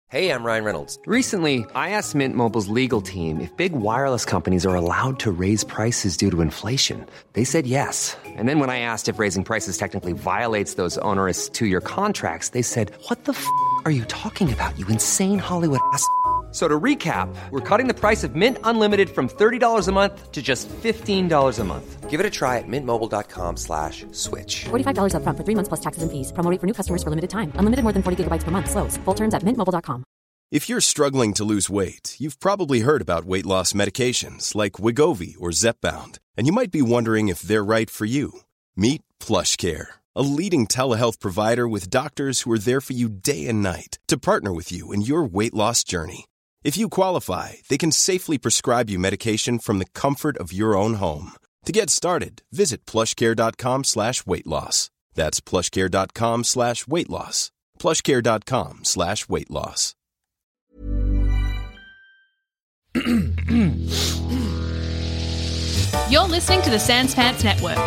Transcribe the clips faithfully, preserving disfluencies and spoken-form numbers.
Hey, I'm Ryan Reynolds. Recently, I asked Mint Mobile's legal team if big wireless companies are allowed to raise prices due to inflation. They said yes. And then when I asked if raising prices technically violates those onerous two-year contracts, they said, what the f*** are you talking about, you insane Hollywood ass f- So to recap, we're cutting the price of Mint Unlimited from thirty dollars a month to just fifteen dollars a month. Give it a try at mintmobile.com slash switch. forty-five dollars up front for three months plus taxes and fees. Promo rate for new customers for limited time. Unlimited more than forty gigabytes per month. Slows full terms at mint mobile dot com. If you're struggling to lose weight, you've probably heard about weight loss medications like Wegovy or Zepbound, and you might be wondering if they're right for you. Meet PlushCare, a leading telehealth provider with doctors who are there for you day and night to partner with you in your weight loss journey. If you qualify, they can safely prescribe you medication from the comfort of your own home. To get started, visit plushcare.com slash weight loss. That's plushcare.com slash weight loss. plushcare.com slash weight loss. You're listening to the Sans Pants Network.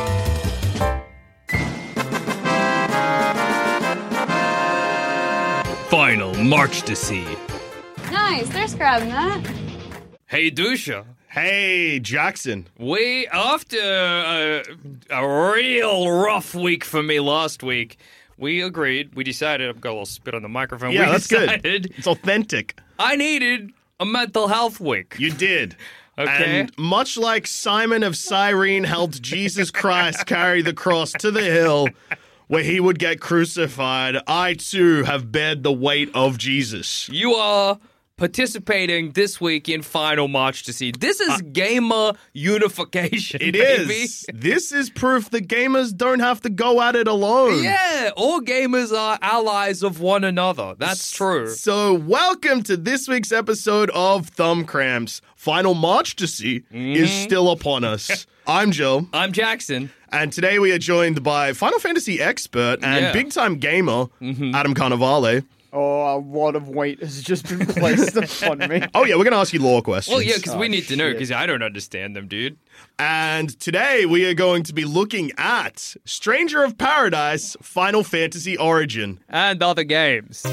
Final March to see. Nice, there's grabbing that. Hey, Dusha. Hey, Jackson. We, after a, a real rough week for me last week, we agreed, we decided, I've got a little spit on the microphone. Yeah, we that's decided good. It's authentic. I needed a mental health week. You did. Okay. And much like Simon of Cyrene helped Jesus Christ carry the cross to the hill where he would get crucified, I too have bared the weight of Jesus. You are participating this week in Final March to see. This is uh, gamer unification, It baby. is. This is proof that gamers don't have to go at it alone. Yeah, all gamers are allies of one another. That's true. So welcome to this week's episode of Thumb Cramps. Final March to see mm-hmm. is still upon us. I'm Joe. I'm Jackson. And today we are joined by Final Fantasy expert and yeah. big-time gamer, mm-hmm. Adam Carnivale. Oh, a lot of weight has just been placed upon me. Oh, yeah, we're going to ask you lore questions. Well, yeah, because oh, we need to know, shit. because I don't understand them, dude. And today we are going to be looking at Stranger of Paradise Final Fantasy Origin. And other games.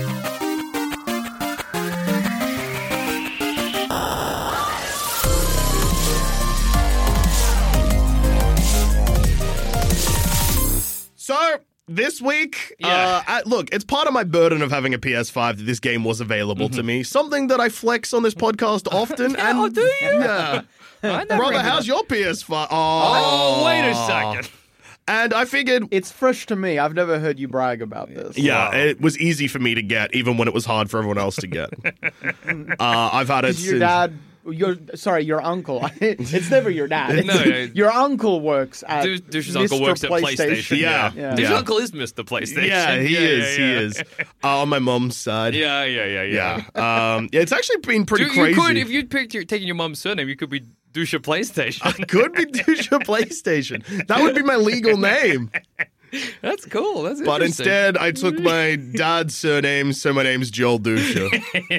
So, this week, Yeah. uh, I, look, it's part of my burden of having a P S five that this game was available Mm-hmm. to me. Something that I flex on this podcast often. Yeah, and oh, do you? Yeah. I never Brother, even- how's your P S five? Oh, wait a second. And I figured, It's fresh to me. I've never heard you brag about this. yeah, Wow. it was easy for me to get, even when it was hard for everyone else to get. uh, I've had it Is your since... dad... Your sorry, your uncle. It's never your dad. No, no. Your uncle works at Dush- Dush's Mister uncle works at PlayStation. Yeah. Yeah. Dush's Yeah. uncle is Mister PlayStation. Yeah, he yeah, is, yeah, he yeah. is. Uh, on my mum's side. Yeah, yeah, yeah, yeah. Yeah. Um, yeah, it's actually been pretty Dude, crazy. you could, if you'd picked your, taken your mom's surname, you could be Dusha PlayStation. I could be Dusha PlayStation. That would be my legal name. That's cool. That's But interesting. instead, I took my dad's surname, so my name's Joel Dusha.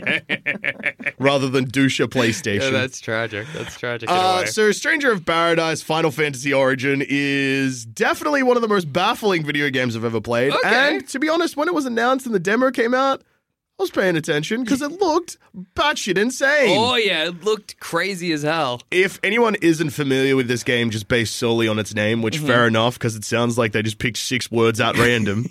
rather than Dusha PlayStation. Yeah, that's tragic. That's tragic. in a Uh, way. so, Stranger of Paradise Final Fantasy Origin is definitely one of the most baffling video games I've ever played. Okay. And to be honest, when it was announced and the demo came out, I was paying attention because it looked batshit insane. Oh, yeah. It looked crazy as hell. If anyone isn't familiar with this game just based solely on its name, which Mm-hmm. fair enough, because it sounds like they just picked six words at random.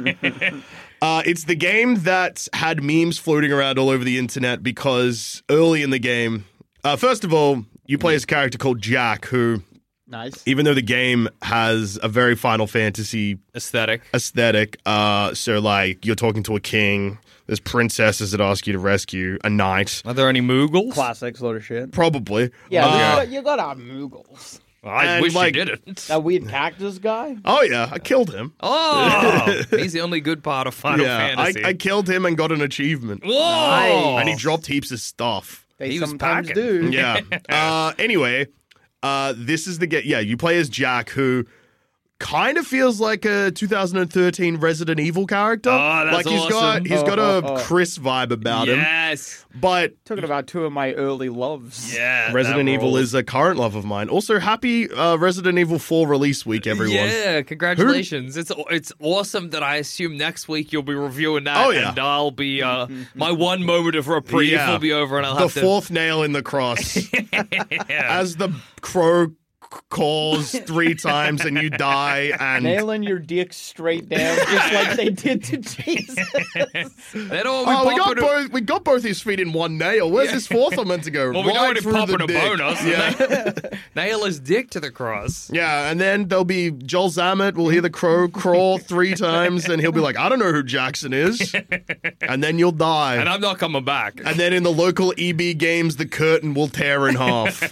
uh, it's the game that had memes floating around all over the internet because early in the game, uh, first of all, you play as a character called Jack, who, Nice. even though the game has a very Final Fantasy Aesthetic. aesthetic, uh, so like you're talking to a king, there's princesses that ask you to rescue a knight. Are there any Moogles? Classic sort of shit. Probably. Yeah, Uh, you, got, you got our Moogles. I And, wish like- you didn't. That weird cactus guy. Oh, yeah, I killed him. Oh, he's the only good part of Final yeah, I, Fantasy. I killed him and got an achievement. Whoa! Nice. And he dropped heaps of stuff. They He was sometimes packing. do. Yeah. uh, anyway, uh, this is the get. Yeah, you play as Jack, who kind of feels like a two thousand thirteen Resident Evil character. Oh, that's like he's awesome. got he's got Oh, a oh, oh. Chris vibe about him. Yes. But Talking about two of my early loves. Yeah. Resident that Evil rules. is a current love of mine. Also, happy uh, Resident Evil four release week, everyone. Yeah, congratulations. It's it's awesome that I assume next week you'll be reviewing that. Oh, yeah. And I'll be, uh, my one moment of reprieve Yeah. will be over and I'll the have to. fourth nail in the cross. As the crow c- calls three times and you die and Nailing your dick straight down, just like they did to Jesus. Then all oh, we pop got in a- both. We got both his feet in one nail. Where's his fourth one meant to go? Well, we right know when through pop the in a dick. bonus. Yeah, Nail his dick to the cross. yeah, and then there'll be Joel Zammett. We'll hear the crow crawl three times, and he'll be like, "I don't know who Jackson is," and then you'll die. And I'm not coming back. And then in the local E B games, the curtain will tear in half.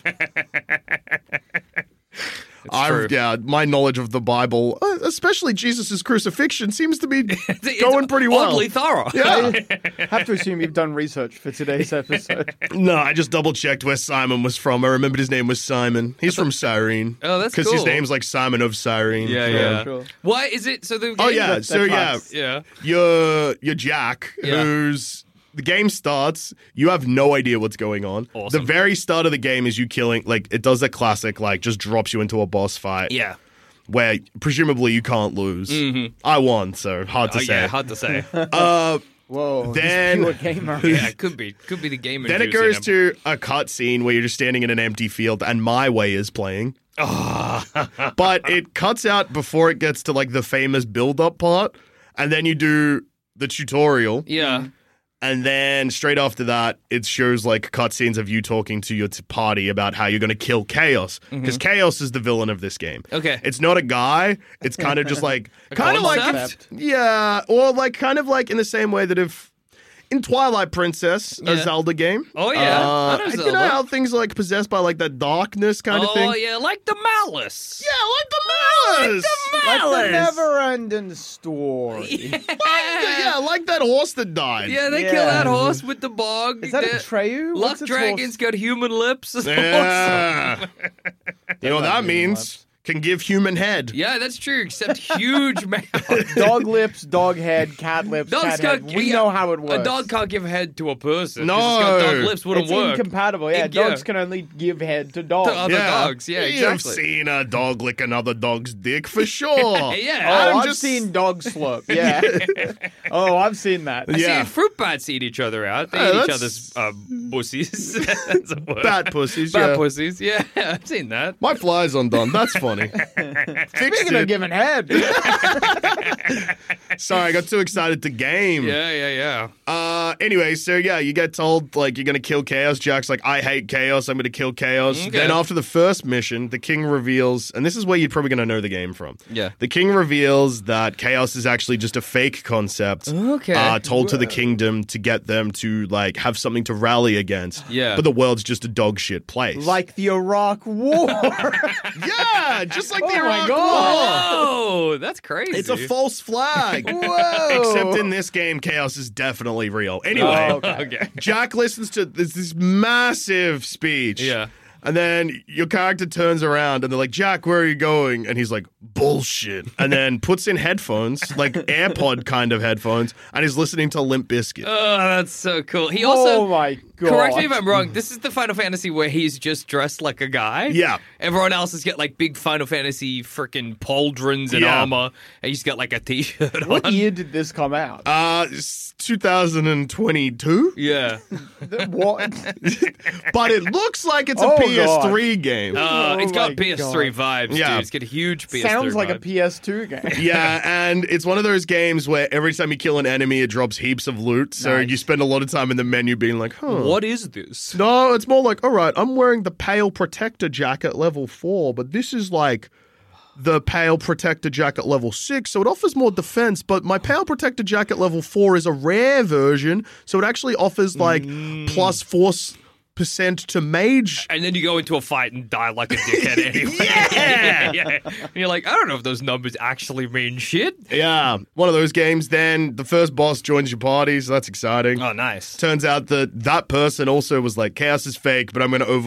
I've, true. yeah, my knowledge of the Bible, uh, especially Jesus' crucifixion, seems to be It's going pretty well. Oddly thorough. Yeah. Have to assume you've done research for today's episode. No, I just double checked where Simon was from. I remembered his name was Simon. He's from Cyrene. Oh, that's Because his cool. name's like Simon of Cyrene. Yeah, So- yeah. Sure. Why is it so? The Oh game- yeah, That- so that yeah, tracks. yeah. you're you're Jack, Yeah. who's the game starts. You have no idea what's going on. Awesome. The very start of the game is you killing. Like it does that classic, like just drops you into a boss fight. Yeah. Where presumably you can't lose. I won, so hard to Oh, say. yeah, hard to say. Uh, Whoa. Then- This pure gamer. yeah, it could be. Could be the game. then it inducing goes him. to a cutscene where you're just standing in an empty field, and My Way is playing. But it cuts out before it gets to like the famous build-up part, and then you do the tutorial. Yeah. And then straight after that, it shows like cutscenes of you talking to your t- party about how you're going to kill Chaos. Because Chaos is the villain of this game. Okay. It's not a guy. It's kind of just like, kind of like, concept? if- yeah, or like kind of like in the same way that if in Twilight Princess, a Yeah. Zelda game. Oh, yeah. Uh, I know you Zelda. know how things are like possessed by like that darkness kind oh of thing? yeah, like the malice. Yeah, like the Malice. Like the Malice. never-ending story. yeah, like that horse that died. Yeah, they Yeah. kill that horse with the bog. Is that The- a Treyu? Luck What's its Dragon's got human lips. It's awesome. Yeah. You know what that human means? lips. Can give human head. Yeah, that's true. Except huge mouth. horse? Dog lips, dog head, cat lips, Dogs cat head. can't. We yeah, know how it works. A dog can't give head to a person. No. 'cause it's got dog lips wouldn't It's work. incompatible. Yeah, It- yeah. dogs can only give head to dogs. To other dogs. Yeah, You've exactly. seen a dog lick another dog's dick for sure. Yeah. Oh, I'm I've just- seen dog slurp. Yeah. oh, I've seen that. I Yeah. see fruit bats eat each other out. They Oh, eat each that's- other's uh, pussies. That's a word. Bat pussies, Bat yeah. pussies. Yeah, I've seen that. My fly's undone. That's funny. Fixed Speaking of it. giving head, Sorry, I got too excited to game. Yeah, yeah, yeah. Uh, anyway, so yeah, you get told like you're gonna kill Chaos. Jack's like, I hate Chaos. I'm gonna kill Chaos. Okay. Then after the first mission, the king reveals, and this is where you're probably gonna know the game from. Yeah. The king reveals that Chaos is actually just a fake concept. Okay. Uh, told to the kingdom to get them to like have something to rally against. Yeah. But the world's just a dog shit place. like the Iraq War. yeah, just like the Oh my Iraq God. War. Oh, that's crazy. It's a false flag. Whoa. Except in this game, Chaos is definitely real. Anyway, Oh, okay. Okay. Jack listens to this, this massive speech. Yeah. And then your character turns around and they're like, Jack, where are you going? And he's like, bullshit. And then puts in headphones, like AirPod kind of headphones, and he's listening to Limp Bizkit. Oh, that's so cool. He also. Oh my God. Correct me if I'm wrong. This is the Final Fantasy where he's just dressed like a guy. Yeah. Everyone else has got like big Final Fantasy freaking pauldrons and Yeah. armor, and he's got like a t-shirt What on. year did this come out? Uh, it's two thousand twenty-two, Yeah. The- what? but it looks like it's a Oh, P S three game. Uh, Oh it's got my P S three vibes, Yeah. dude. It's got a huge P S three Sounds like a vibe. P S two game. Yeah, and it's one of those games where every time you kill an enemy, it drops heaps of loot. So Nice. you spend a lot of time in the menu being like, huh. What is this? No, it's more like, all right, I'm wearing the Pale Protector jacket level four, but this is like the Pale Protector jacket level six, so it offers more defense, but my Pale Protector jacket level four is a rare version, so it actually offers like plus four percent to mage. And then you go into a fight and die like a dickhead anyway. Yeah! yeah. And you're like, I don't know if those numbers actually mean shit. Yeah, one of those games. Then the first boss joins your party, so that's exciting. Oh, nice. Turns out that that person also was like, Chaos is fake, but I'm going to over...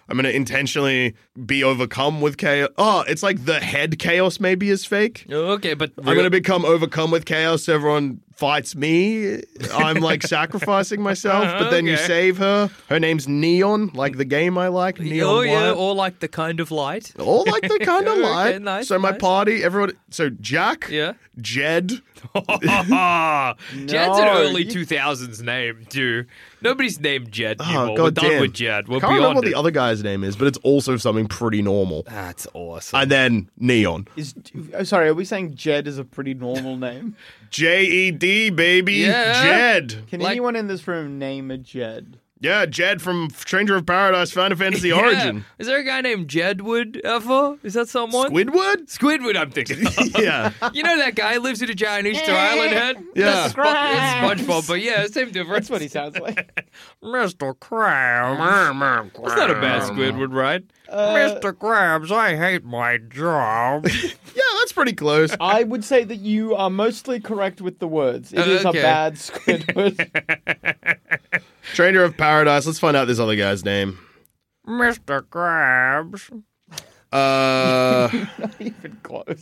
I'm going to intentionally be overcome with chaos. Oh, it's like the head chaos maybe is fake. Okay, but I'm going to become overcome with chaos. Everyone fights me. I'm like sacrificing myself, but then you Okay. save her. Her name's Neon, like the game I like. Neon Oh yeah, White. or like the kind of light. All like the kind of Okay, light. nice, so my nice. party, everyone. So Jack, Yeah. Jed. Jed's an No, early you- two thousands name too. Nobody's named Jed Oh, anymore. We're God done damn. with Jed. We're Can't remember beyond what it. the other guy's name is, but it's also something pretty normal. That's awesome. And then Neon. Is oh, sorry, are we saying Jed is a pretty normal name? J E D, baby. Yeah. Jed. Can Like- anyone in this room name a Jed? Yeah, Jed from Stranger of Paradise, Final Fantasy Yeah. Origin. Is there a guy named Jedwood ever? Is that someone? Squidward? Squidward, I'm thinking. of. Yeah. You know that guy lives in a giant Easter Island head? Yeah. That's, Spo- that's SpongeBob, but yeah, same difference. That's what he sounds like. Mister Krabs. That's not a bad Squidward, right? Uh, Mister Krabs, I hate my job. Yeah, that's pretty close. I would say that you are mostly correct with the words. It Uh, is okay. a bad Squidward. Stranger of Paradise. Let's find out this other guy's name. Mister Krabs. Uh, Not even close.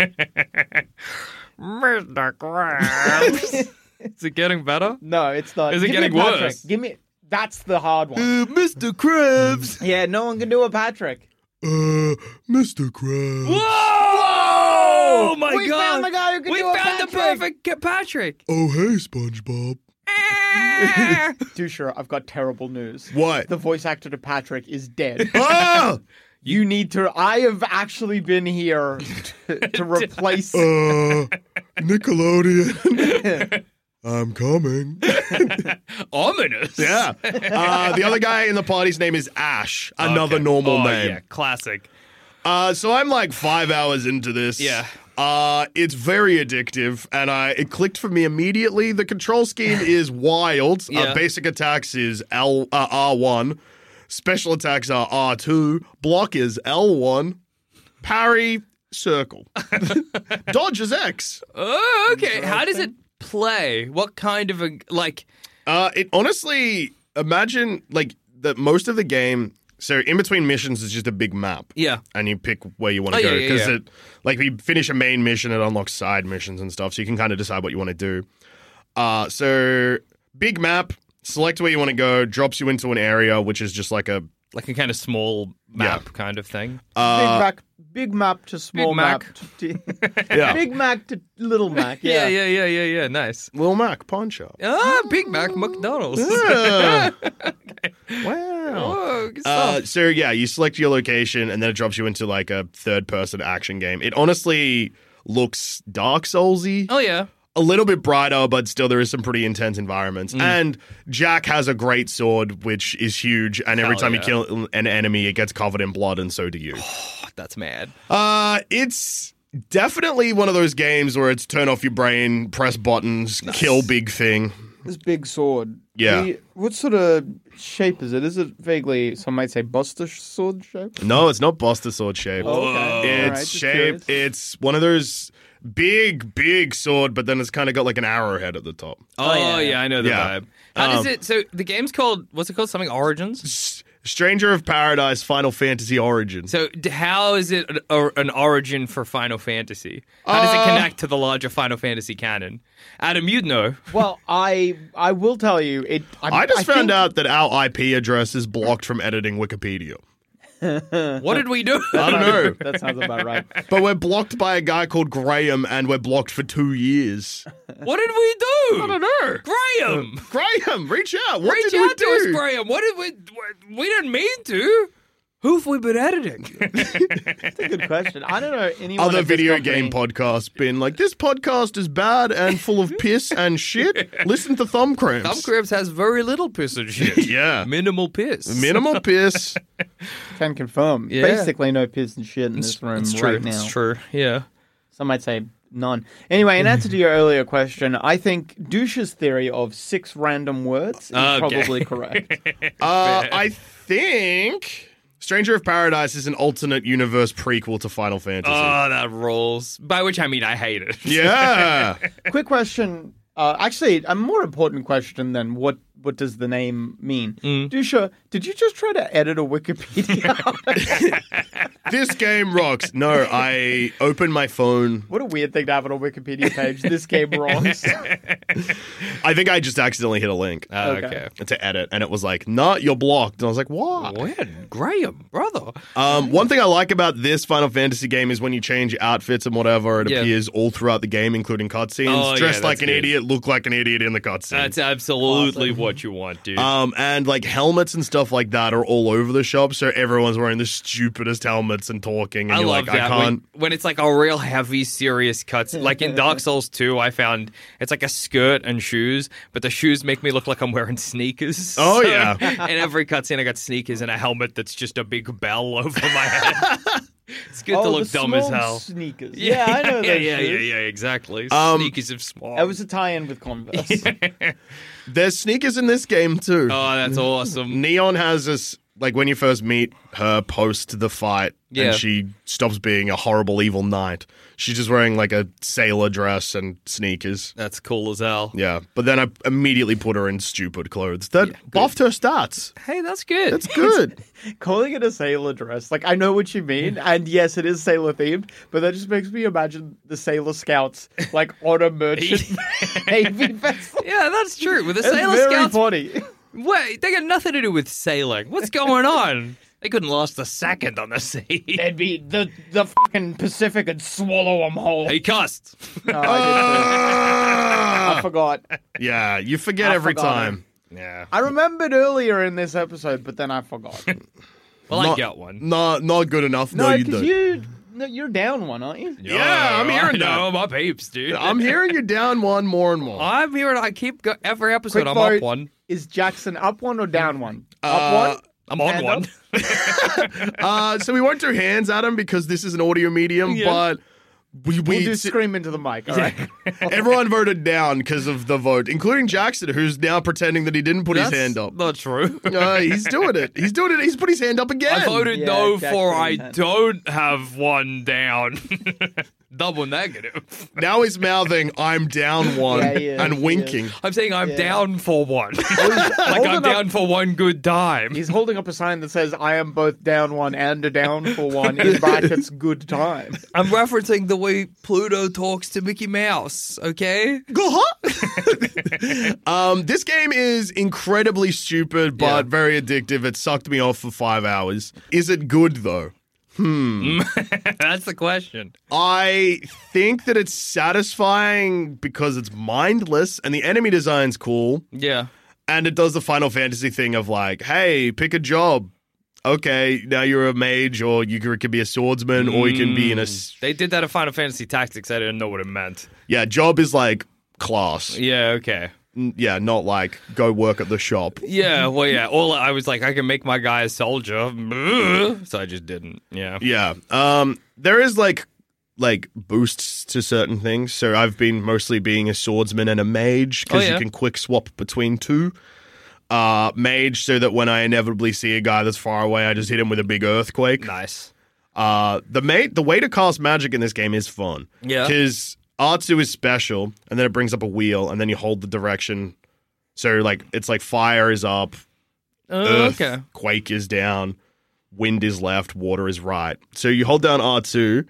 Mister Krabs. Is it getting better? No, it's not. Is it Give getting me Patrick. worse? Give me. That's the hard one. Mister Krabs. Yeah, no one can do a Patrick. Uh, Mister Krabs. Whoa! Oh my We god! found the guy who can we do a found the Patrick. perfect Ca- Patrick. Oh, hey, SpongeBob. Dusha, I've got terrible news. What? The voice actor to Patrick is dead. Ah! You need to. I have actually been here to, to replace. Uh, Nickelodeon. I'm coming. Ominous. Yeah. Uh, the other guy in the party's name is Ash. Another Okay. normal oh, name. Yeah, classic. Uh, so I'm like five hours into this. Yeah. Uh, it's very addictive, and I it clicked for me immediately. The control scheme is wild. Yeah. Uh, basic attacks is L uh, R one. Special attacks are R two. Block is L one. Parry, circle. Dodge is X. Oh, okay. How does it play? What kind of a like? Uh, it honestly, imagine like that most of the game. So in between missions is just a big map. Yeah. And you pick where you want to Oh, go. yeah, yeah, Because yeah. it like we finish a main mission, it unlocks side missions and stuff. So you can kind of decide what you want to do. Uh, so big map, select where you want to go, drops you into an area which is just like a Like a kind of small map kind of thing. uh, big Mac, big map to small Big map. Mac. To, Yeah. Big Mac to little Mac. Yeah, Yeah, yeah, yeah, yeah, yeah. Nice. Lil Mac pawn shop. Ah, Big Mac McDonald's. Yeah. Wow. Oh, good Uh, stuff. so yeah, you select your location and then it drops you into like a third-person action game. It honestly looks Dark Soulsy. Oh yeah. A little bit brighter, but still there is some pretty intense environments. Mm. And Jack has a great sword, which is huge. And every Hell time yeah. you kill an enemy, it gets covered in blood, and so do you. That's mad. uh, it's definitely one of those games where it's turn off your brain, press buttons, kill big thing. This big sword. Yeah. The- what sort of shape is it? Is it vaguely, some might say, Buster sword shape? No, it's not Buster Sword shaped. Oh, okay. All right, It's just shaped. curious. It's one of those big, big sword, but then it's kind of got like an arrowhead at the top. Oh, yeah. yeah. I know the Yeah. vibe. How does Um, it? So the game's called what's it called? Something Origins. S- Stranger of Paradise, Final Fantasy Origin. So d- how is it an, or, an origin for Final Fantasy? How does it Uh, connect to the larger Final Fantasy canon? Adam, you'd know. Well, I I will tell you it. I, I just I found think- out that our I P address is blocked from editing Wikipedia. What did we do? I don't know. That sounds about right. But we're blocked by a guy called Graham, and we're blocked for two years. What did we do? I don't know. Graham, Graham, reach out. What reach did out we to do? us, Graham. What did we? We didn't mean to. Who have we been editing? That's a good question. I don't know anyone. Other at this video company- game podcasts been like, this podcast is bad and full of piss and shit. Listen to Thumb Cramps. Thumb Cramps has very little piss and shit. Yeah. Minimal piss. Minimal piss. Can confirm. Yeah. Basically, no piss and shit in this room It's true. right now. It's true. Yeah. Some might say none. Anyway, in answer to your earlier question, I think Douche's theory of six random words is Okay. probably correct. Uh, I think Stranger of Paradise is an alternate universe prequel to Final Fantasy. Oh, that rolls. By which I mean I hate it. yeah. Quick question. Uh, actually, a more important question than what what does the name mean? Mm. Dusha, did you just try to edit a Wikipedia? This game rocks. No, I opened my phone. What a weird thing to have on a Wikipedia page. This game rocks. I think I just accidentally hit a link Oh, Okay. okay. to edit, and it was like, "Nah, you're blocked." And I was like, "Why?" Weird. Graham, brother. Um, one thing I like about this Final Fantasy game is when you change outfits and whatever, it Yeah. appears all throughout the game, including cutscenes. Oh, yeah, Dressed like that's an good. idiot, look like an idiot in the cutscene. That's absolutely what you want, dude. Um, and like helmets and stuff like that are all over the shop, so everyone's wearing the stupidest helmets and talking. And I you're love like, that I can't. when, when it's like a real heavy, serious cuts. Like in Dark Souls two, I found it's like a skirt and shoes, but the shoes make me look like I'm wearing sneakers. Oh, So, yeah. in every cutscene, I got sneakers and a helmet that's just a big bell over my head. It's good oh, to look the dumb as small hell. Sneakers. Yeah, I know yeah, those yeah, yeah, shoes. yeah, exactly. Um, Sneakers of small. That was a tie-in with Converse. There's sneakers in this game too. Oh, that's awesome. Neon has this, like when you first meet her post the fight, Yeah. and she stops being a horrible evil knight. She's just wearing like a sailor dress and sneakers. That's cool as hell. Yeah, but then I immediately put her in stupid clothes. That buffed her stats. Hey, that's good. That's good. Calling it a sailor dress, like I know what you mean, and yes, it is sailor themed, but that just makes me imagine the Sailor Scouts like on a merchant navy vessel. Yeah, that's true. With the It's Sailor very Scouts, funny. wait, they got nothing to do with sailing. What's going on? They couldn't last a second on the sea. They'd be the the fucking Pacific would swallow them whole. He cussed. No, I, did too. I forgot. Yeah, you forget I every forgot time. Yeah. I remembered earlier in this episode, but then I forgot. Well, I Not- got one. Not not good enough. No, No, you because don't. you, no, you're down one, aren't you? Yeah, I'm hearing I know, my peeps, dude. I'm hearing you down one more and more. I'm hearing. I keep go- every episode. Quick I'm vote. up one. Is Jackson up one or down one? Up Uh, one? I'm on Hand one. up? Uh, so we won't do hands at him because this is an audio medium, Yeah. but we, we We'll do scream into the mic, all right? everyone voted down because of the vote, including Jackson, who's now pretending that he didn't put That's his hand up. not true. Uh, he's doing it. He's doing it. He's put his hand up again. I voted Yeah, no Jack for put I his hand. don't have one down. Double negative. Now he's mouthing, I'm down one, Yeah, he is, and he winking. I'm saying I'm Yeah. down for one. like holding I'm up- down for one good time. He's holding up a sign that says, I am both down one and a down for one, in brackets, good time. I'm referencing the way Pluto talks to Mickey Mouse, okay? um, this game is incredibly stupid, but Yeah. very addictive. It sucked me off for five hours. Is it good, though? That's the question. I think that it's satisfying because it's mindless and the enemy design's cool. Yeah. And it does the Final Fantasy thing of like, hey, pick a job. Okay, now you're a mage, or you could be a swordsman, or you can be in a. s- They did that in Final Fantasy Tactics. I didn't know what it meant. Yeah, job is like class. Yeah, okay. N- Yeah, not like go work at the shop. Yeah, well, yeah. All I was like, I can make my guy a soldier, so I just didn't. Yeah. Yeah. Um, there is like like boosts to certain things. So I've been mostly being a swordsman and a mage because Oh, yeah. you can quick swap between two. Uh, mage, so that when I inevitably see a guy that's far away, I just hit him with a big earthquake. Nice. Uh, the ma- the way to cast magic in this game is fun. Yeah. Because R two is special, and then it brings up a wheel, and then you hold the direction. So like it's like fire is up, Oh, earth, okay. quake is down, wind is left, water is right. So you hold down R two,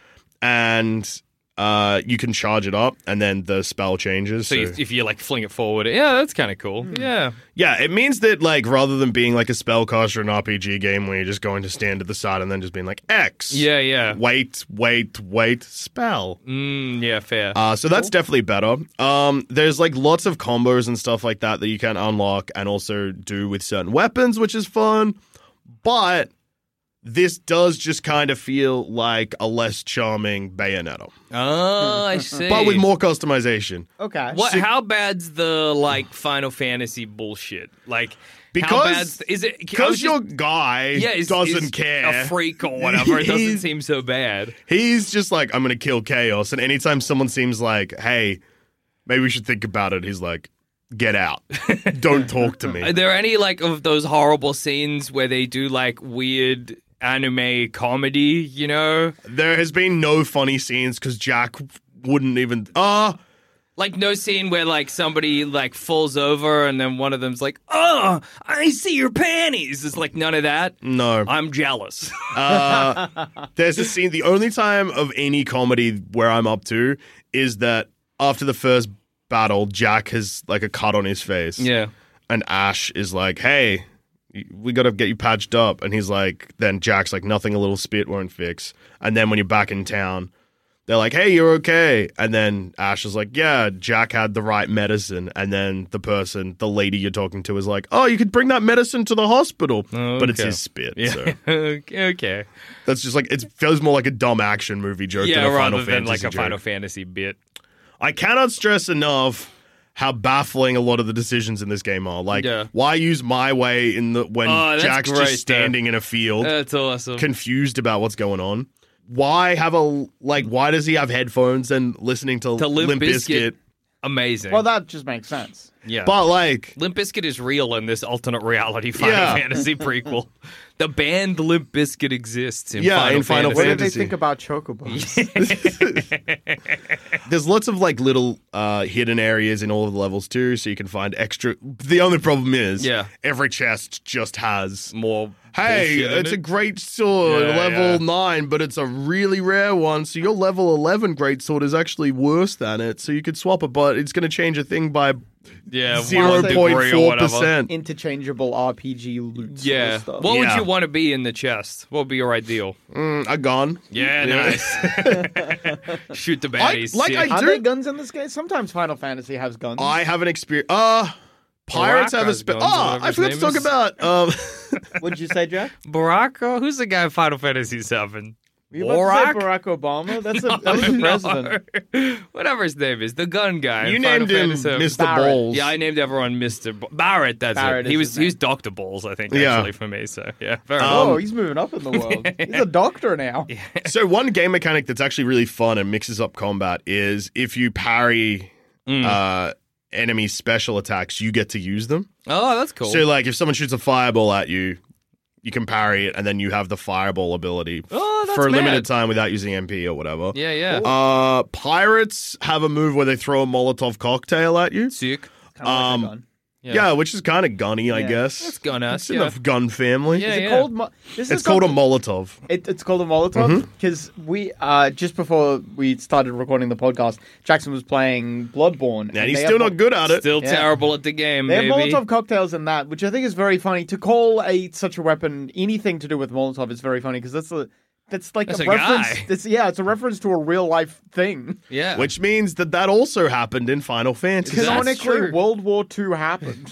and uh, you can charge it up, and then the spell changes. So So, you, if you like fling it forward, yeah, that's kind of cool. Yeah. yeah, it means that like rather than being like a spellcaster in an R P G game where you're just going to stand at the side and then just being like X, Yeah, yeah. wait, wait, wait, spell. Mm, yeah, fair. Uh, so that's definitely better. Um, there's like lots of combos and stuff like that that you can unlock and also do with certain weapons, which is fun. But this does just kind of feel like a less charming Bayonetta, oh, I see. but with more customization. Okay. What? How bad's the like Final Fantasy bullshit? Like, how Because- bad's is it? I was Because just- your guy yeah, is, doesn't is care. a freak or whatever. It doesn't He's- seem so bad. He's just like, I'm going to kill chaos. And anytime someone seems like, hey, maybe we should think about it, he's like, get out. Don't talk to me. Are there any like of those horrible scenes where they do like weird anime comedy? You know? There has been no funny scenes because Jack wouldn't even. Uh, Like no scene where like somebody like falls over and then one of them's like, "Oh, I see your panties." It's like none of that. No. I'm jealous. Uh, there's a scene, the only time of any comedy where I'm up to is that after the first battle, Jack has like a cut on his face. Yeah. And Ash is like, "Hey, we got to get you patched up." And he's like, then Jack's like, "Nothing a little spit won't fix." And then when you're back in town, they're like, "Hey, you're okay." And then Ash is like, "Yeah, Jack had the right medicine." And then the person, the lady you're talking to is like, "Oh, you could bring that medicine to the hospital." Oh, but it's okay. his spit. Yeah. So Okay. that's just like, it feels more like a dumb action movie joke Yeah, than a rather Final than Fantasy like a joke. Final Fantasy bit. I cannot stress enough how baffling a lot of the decisions in this game are. Like, Yeah. why use my way in the when Oh, that's Jack's great, just standing in a field, That's awesome. confused about what's going on? Why have a like? Why does he have headphones and listening to, to Limp, Limp Bizkit. Bizkit? Amazing. Well, that just makes sense. yeah. But like, Limp Bizkit is real in this alternate reality Final Yeah. Fantasy prequel. The band Limp Bizkit exists in Yeah, Final in Final Fantasy. What did they Fantasy. think about chocobos? there's lots of like little uh, hidden areas in all of the levels too, so you can find extra. The only problem is, Yeah. every chest just has. More Hey, bullshit in it's it. a great sword, Yeah, level yeah. nine, but it's a really rare one. So your level eleven great sword is actually worse than it. So you could swap it, but it's going to change a thing by yeah, zero one point degree or four whatever. percent. Interchangeable R P G loot. sort Yeah. of stuff. What would Yeah. you want to be in the chest? What would be your ideal? Mm, a gun. Yeah, nice. Shoot the baddies. like sick. I Are do- there guns in this game? Sometimes Final Fantasy has guns. I have an experience. Uh, pirates have a Baraka's spe- guns, Oh, whatever I his forgot to name talk is. about. Um, What'd you say, Jack? Baraka? Who's the guy in Final Fantasy seven? Were you about to say Borak? Barack Obama? That's a, that was the president. No. Whatever his name is, the gun guy. you in Final named him Fantasy seven. Mister Barrett. Balls. Yeah, I named everyone Mister B- Barrett. That's Barrett it. He is was his he was name. Doctor Balls, I think, Yeah. actually for me. So yeah, very Um, Oh, he's moving up in the world. He's a doctor now. So one game mechanic that's actually really fun and mixes up combat is if you parry Mm. uh, enemy special attacks, you get to use them. Oh, that's cool. So like if someone shoots a fireball at you, you can parry it and then you have the fireball ability f- Oh, that's for a limited mad. time without using M P or whatever. yeah, yeah. Uh, pirates have a move where they throw a Molotov cocktail at you. Sick. Kind of like Um, a gun. Yeah. Yeah, which is kind of gunny, I Yeah. guess. That's gun It's ass. in Yeah. the gun family. Yeah, Is it yeah. called? Mo- this It's is called a something- Molotov. It, it's called a Molotov because we uh, just before we started recording the podcast, Jackson was playing Bloodborne, And he's they still have not good at it. Still Yeah. terrible at the game, They have maybe. Molotov cocktails in that, which I think is very funny. To call a such a weapon anything to do with Molotov is very funny because that's a that's like That's a, a reference. guy. It's, yeah, it's a reference to a real life thing. Yeah. Which means that that also happened in Final Fantasy. That's Canonically, true. World War Two happened.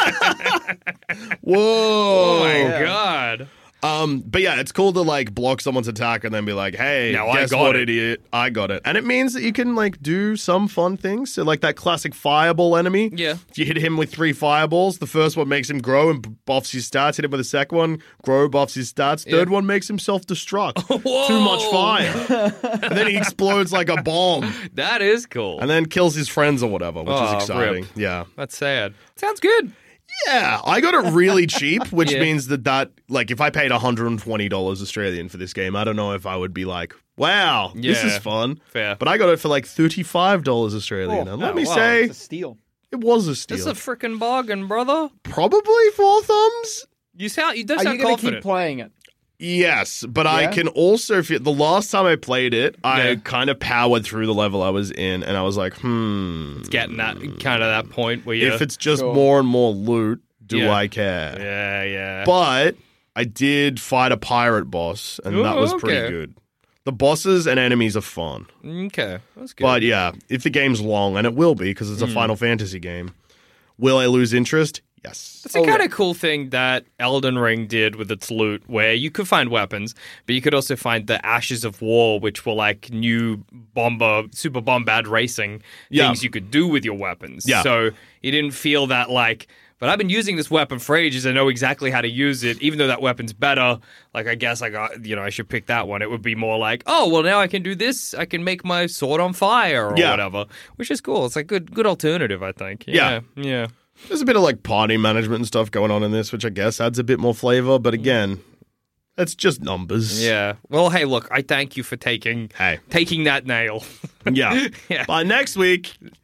Whoa. Oh my Yeah. god. Um, but yeah, it's cool to like block someone's attack and then be like, "Hey, No, I guess got what, it." idiot? I got it." And it means that you can like do some fun things. So like that classic fireball enemy. Yeah. If you hit him with three fireballs, the first one makes him grow and buffs his stats. Hit him with the second one, grow, buffs his stats. Third Yeah. one makes him self-destruct. Whoa. Too much fire. And then he explodes like a bomb. That is cool. And then kills his friends or whatever, which Oh, is exciting. rip. Yeah. That's sad. Sounds good. Yeah, I got it really cheap, which Yeah. means that that like if I paid one hundred twenty dollars Australian for this game, I don't know if I would be like, "Wow, this Yeah. is fun." Fair. But I got it for like thirty-five dollars Australian. Oh, and let oh, me wow. say, It's a steal. it was a steal. That's a freaking bargain, brother. Probably four thumbs. You sound you don't Are you sound going to confident. keep playing it? Yes, but I Yeah? can also feel the last time I played it, I Yeah. kind of powered through the level I was in, and I was like, "Hmm, It's getting that kind of that point where you if it's just Sure. more and more loot, do Yeah. I care?" Yeah, yeah. But I did fight a pirate boss, and that Ooh, was pretty okay. good. The bosses and enemies are fun. Okay. That's good. But yeah, if the game's long, and it will be because it's a Final Fantasy game, will I lose interest? Yes. It's a kind of cool thing that Elden Ring did with its loot, where you could find weapons, but you could also find the Ashes of War, which were like new bomber, super bombard racing Yeah. things you could do with your weapons. Yeah. So you didn't feel that like, but I've been using this weapon for ages. I know exactly how to use it, even though that weapon's better. Like, I guess I got, you know, I should pick that one. It would be more like, oh, well, now I can do this. I can make my sword on fire or Yeah. whatever, which is cool. It's like good, good alternative, I think. Yeah. Yeah. Yeah. There's a bit of like party management and stuff going on in this, which I guess adds a bit more flavor. But again, it's just numbers. Yeah. Well, hey, look, I thank you for taking Hey. taking that nail. Yeah. Yeah. By next week,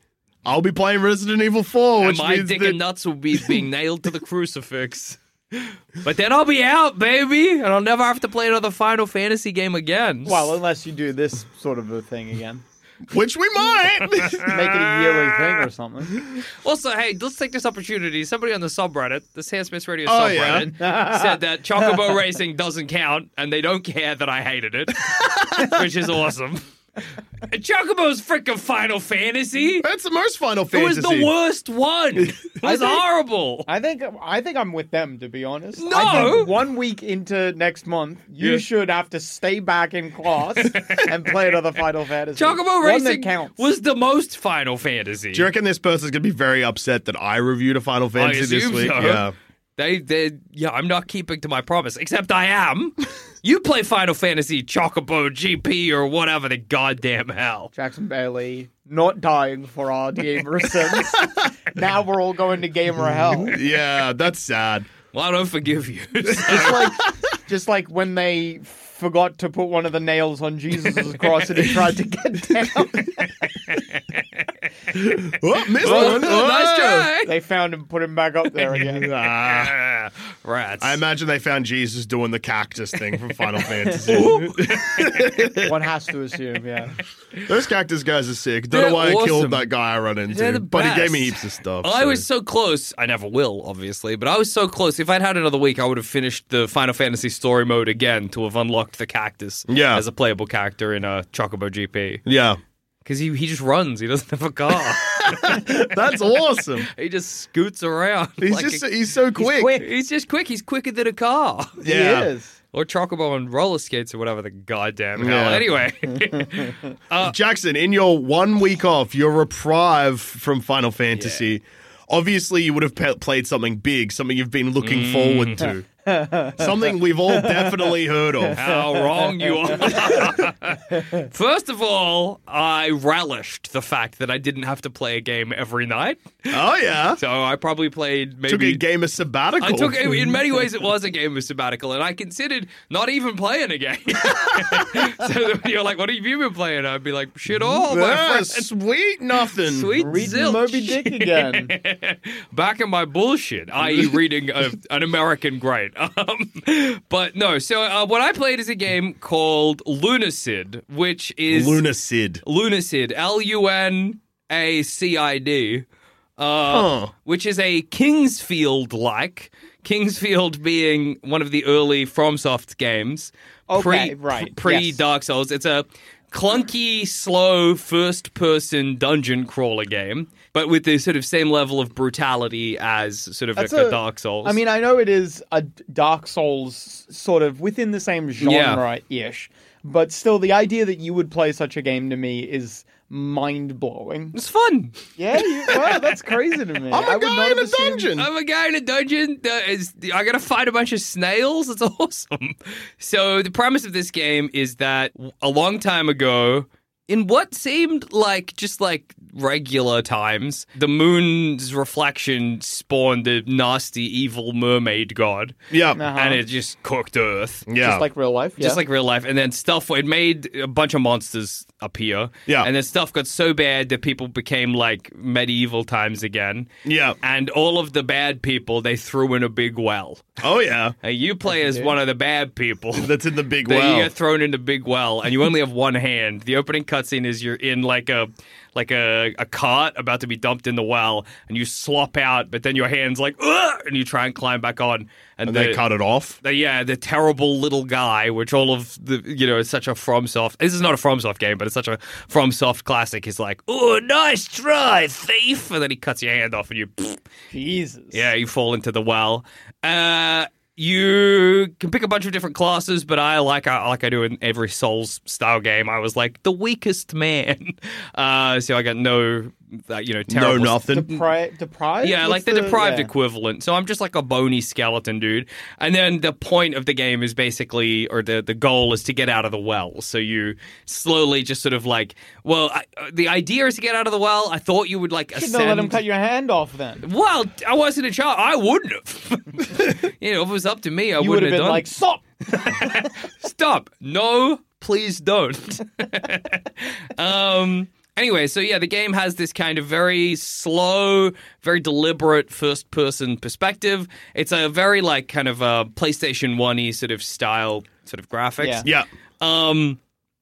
I'll be playing Resident Evil four, And which my means dick that... and nuts will be being nailed to the crucifix. But then I'll be out, baby, and I'll never have to play another Final Fantasy game again. Well, unless you do this sort of a thing again. Which we might. Make it a yearly thing or something. Also, hey, let's take this opportunity. Somebody on the subreddit, the Sans Smiths Radio Oh, subreddit, said that Chocobo Racing doesn't count, and they don't care that I hated it, which is awesome. Chocobo's freaking Final Fantasy. That's the most Final It Fantasy. was the worst one. It was think- horrible. I think I think I'm with them, to be honest. No! I think one week into next month, you Yeah. should have to stay back in class and play another Final Fantasy. Chocobo One that Racing counts. was the most Final Fantasy. Do you reckon this person's going to be very upset that I reviewed a Final Fantasy this assume week? so. Yeah. They, they, yeah, I'm not keeping to my promise, except I am. You play Final Fantasy Chocobo G P or whatever the goddamn hell. Jackson Bailey not dying for our gamer sins. Now we're all going to gamer hell. Yeah, that's sad. Well, I don't forgive you. Just like, just like when they forgot to put one of the nails on Jesus' cross and he tried to get down. Oh, missed Oh, one. nice try. They found him, put him back up there again. Ah. Rats. I imagine they found Jesus doing the cactus thing from Final Fantasy. One has to assume, yeah. Those cactus guys are sick. Don't They're know why I awesome. killed that guy I run into. They're the but he gave me best. heaps of stuff. I so. was so close. I never will, obviously, but I was so close. If I'd had another week, I would have finished the Final Fantasy story mode again to have unlocked the cactus Yeah. as a playable character in a Chocobo G P. Yeah. Because he, he just runs. He doesn't have a car. That's awesome. He just scoots around. He's like just a- he's so quick. quick. He's just quick. He's quicker than a car. Yeah. He is. Or Chocobo on roller skates or whatever the goddamn hell. Yeah. Anyway. Jackson, in your one week off, your reprieve from Final Fantasy, obviously you would have pe- played something big, something you've been looking Mm. forward to. Something we've all definitely heard of. How wrong you are. First of all, I relished the fact that I didn't have to play a game every night. Oh, yeah. So I probably played maybe... Took a game of sabbatical. I took in many ways it was a game of sabbatical, and I considered not even playing a game. So when you're like, "What have you been playing?" I'd be like, "Shit all, my Yeah, friend." sweet nothing. Sweet Reading zilch. Moby Dick again. Back in my bullshit, that is reading a, an American great. Um, but no, so uh, what I played is a game called Lunacid, which is... Lunacid. Lunacid, L U N A C I D, uh, Huh. which is a Kingsfield-like, Kingsfield being one of the early FromSoft games. Okay, pre, right, Pre yes. Dark Souls. It's a clunky, slow, first-person dungeon crawler game, but with the sort of same level of brutality as sort of That's a, a- Dark Souls. I mean, I know it is a Dark Souls sort of within the same genre-ish, but still, the idea that you would play such a game to me is mind-blowing. it's fun. Yeah, you, wow, that's crazy to me. I'm I a would not guy in have a assumed- dungeon. I'm a guy in a dungeon. That is, I gotta fight a bunch of snails. It's awesome. So the premise of this game is that a long time ago, in what seemed like just like regular times, the moon's reflection spawned a nasty, evil mermaid god, Yeah. Uh-huh. and it just cooked Earth. Yeah. Just like real life, yeah. Just like real life. And then stuff, it made a bunch of monsters appear. Yeah. And then stuff got so bad that people became like medieval times again. Yeah. And all of the bad people, they threw in a big well. Oh, yeah. Hey, you play as one of the bad people. That's in the big That well. you get thrown in the big well, and you only have one hand. The opening cutscene is you're in like a like a, a cart about to be dumped in the well, and you slop out, but then your hand's like, ugh, and you try and climb back on. And, and the, they cut it off. the, yeah, the terrible little guy, which all of the, you know, is such a FromSoft. This is not a FromSoft game, but it's such a FromSoft classic. He's like, oh, nice try, thief. And then he cuts your hand off, and you, Jesus. yeah, you fall into the well. Uh, you can pick a bunch of different classes, but I like I like I do in every Souls style game. I was like the weakest man, uh, so I got no, uh, you know, terrible. No, nothing. Depri- deprived? Yeah, What's like the, deprived yeah. equivalent. So I'm just like a bony skeleton dude. And then the point of the game is basically, or the, the goal is to get out of the well. So you slowly just sort of like, well, I, uh, the idea is to get out of the well. I thought you would like You should ascend. not let him cut your hand off then. Well, I wasn't a child. I wouldn't have. You know, if it was up to me, I You would wouldn't have have been done. like, stop! Stop. No, please don't. um, Anyway, so yeah, the game has this kind of very slow, very deliberate first-person perspective. It's a very like kind of a PlayStation one-y sort of style sort of graphics. Yeah. Um,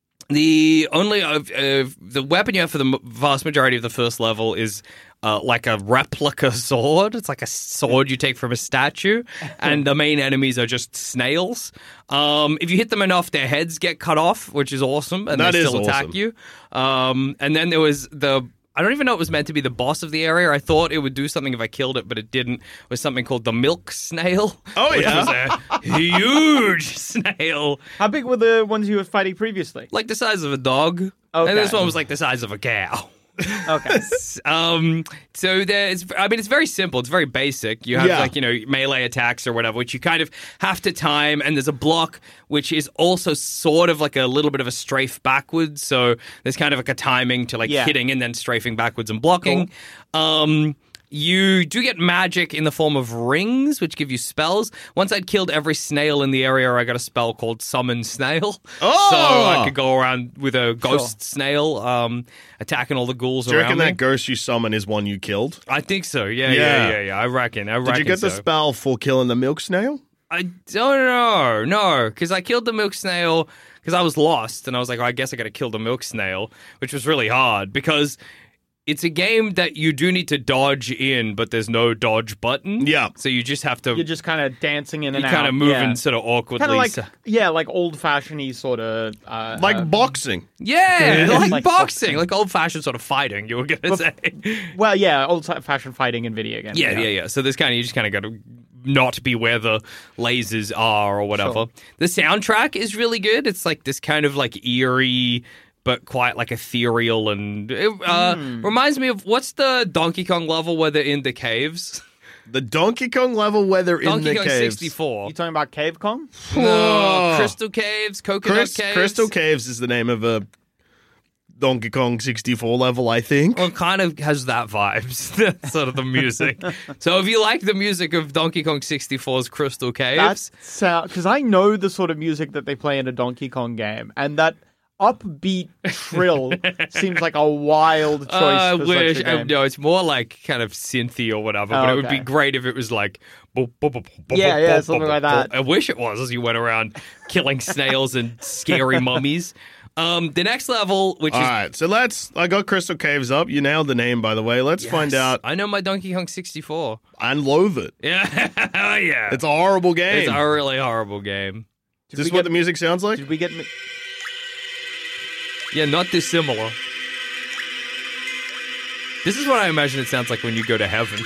the only uh, uh, the weapon you have for the m- vast majority of the first level is uh, like a replica sword. It's like a sword you take from a statue, and the main enemies are just snails. Um, if you hit them enough, their heads get cut off, which is awesome, and That they is still attack awesome. you. Um, and then there was the. I don't even know it was meant to be the boss of the area. I thought it would do something if I killed it, but it didn't. It was something called the milk snail. Oh, which yeah? was a huge snail. How big were the ones you were fighting previously? Like the size of a dog. Okay. And this one was like the size of a cow. Okay. um, so there's, I mean, it's very simple. It's very basic. You have Yeah. like, you know, melee attacks or whatever, which you kind of have to time. And there's a block, which is also sort of like a little bit of a strafe backwards. So there's kind of like a timing to like Yeah. hitting and then strafing backwards and blocking. Um, You do get magic in the form of rings, which give you spells. Once I'd killed every snail in the area, I got a spell called Summon Snail. Oh! So I could go around with a ghost snail, um, attacking all the ghouls Do you around reckon me. that ghost you summon is one you killed? I think so. Yeah, Yeah. yeah, yeah, yeah. I reckon. I reckon Did you get the so. spell for killing the milk snail? I don't know. No, because I killed the milk snail because I was lost, and I was like, oh, I guess I got to kill the milk snail, which was really hard because it's a game that you do need to dodge in, but there's no dodge button. Yeah. So you just have to. You're just kind of dancing in and you out. kind of moving yeah. sort of awkwardly. Kind of like, so- yeah, like old-fashioned-y sort of... Uh, Like uh, boxing. yeah, Yeah. like, Like boxing, like old-fashioned sort of fighting. You were gonna say. well, yeah, old-fashioned fighting in video games. Yeah, yeah, yeah. So this kind of you just kind of got to not be where the lasers are or whatever. Sure. The soundtrack is really good. It's like this kind of like eerie, but quite like ethereal, and it uh, Hmm. reminds me of what's the Donkey Kong level where they're in the caves? The Donkey Kong level where they're in Donkey the Kong caves. sixty-four. You talking about Cave Kong? No, Whoa. Crystal Caves, Coconut Chris- Caves. Crystal Caves is the name of a Donkey Kong sixty-four level, I think. Well, it kind of has that vibes. That's sort of the music. So if you like the music of Donkey Kong sixty-four's Crystal Caves, That's sound because I know the sort of music that they play in a Donkey Kong game, and that upbeat trill seems like a wild choice. I for wish. Such a I, game. no, it's more like kind of synthy or whatever. Oh, but it would okay. be great if it was like. boop, boop, boop, boop, Yeah, boop, yeah, boop, something boop, like boop. that. I wish it was as you went around killing snails and scary mummies. Um, the next level, which All is right, so let's. I got Crystal Caves up. You nailed the name, by the way. Let's find Yes, out I know my Donkey Kong sixty-four. and loathe it. Yeah, yeah. It's a horrible game. It's a really horrible game. Is this we what get- the music sounds like? Did we get? Yeah, not dissimilar. This is what I imagine it sounds like when you go to heaven.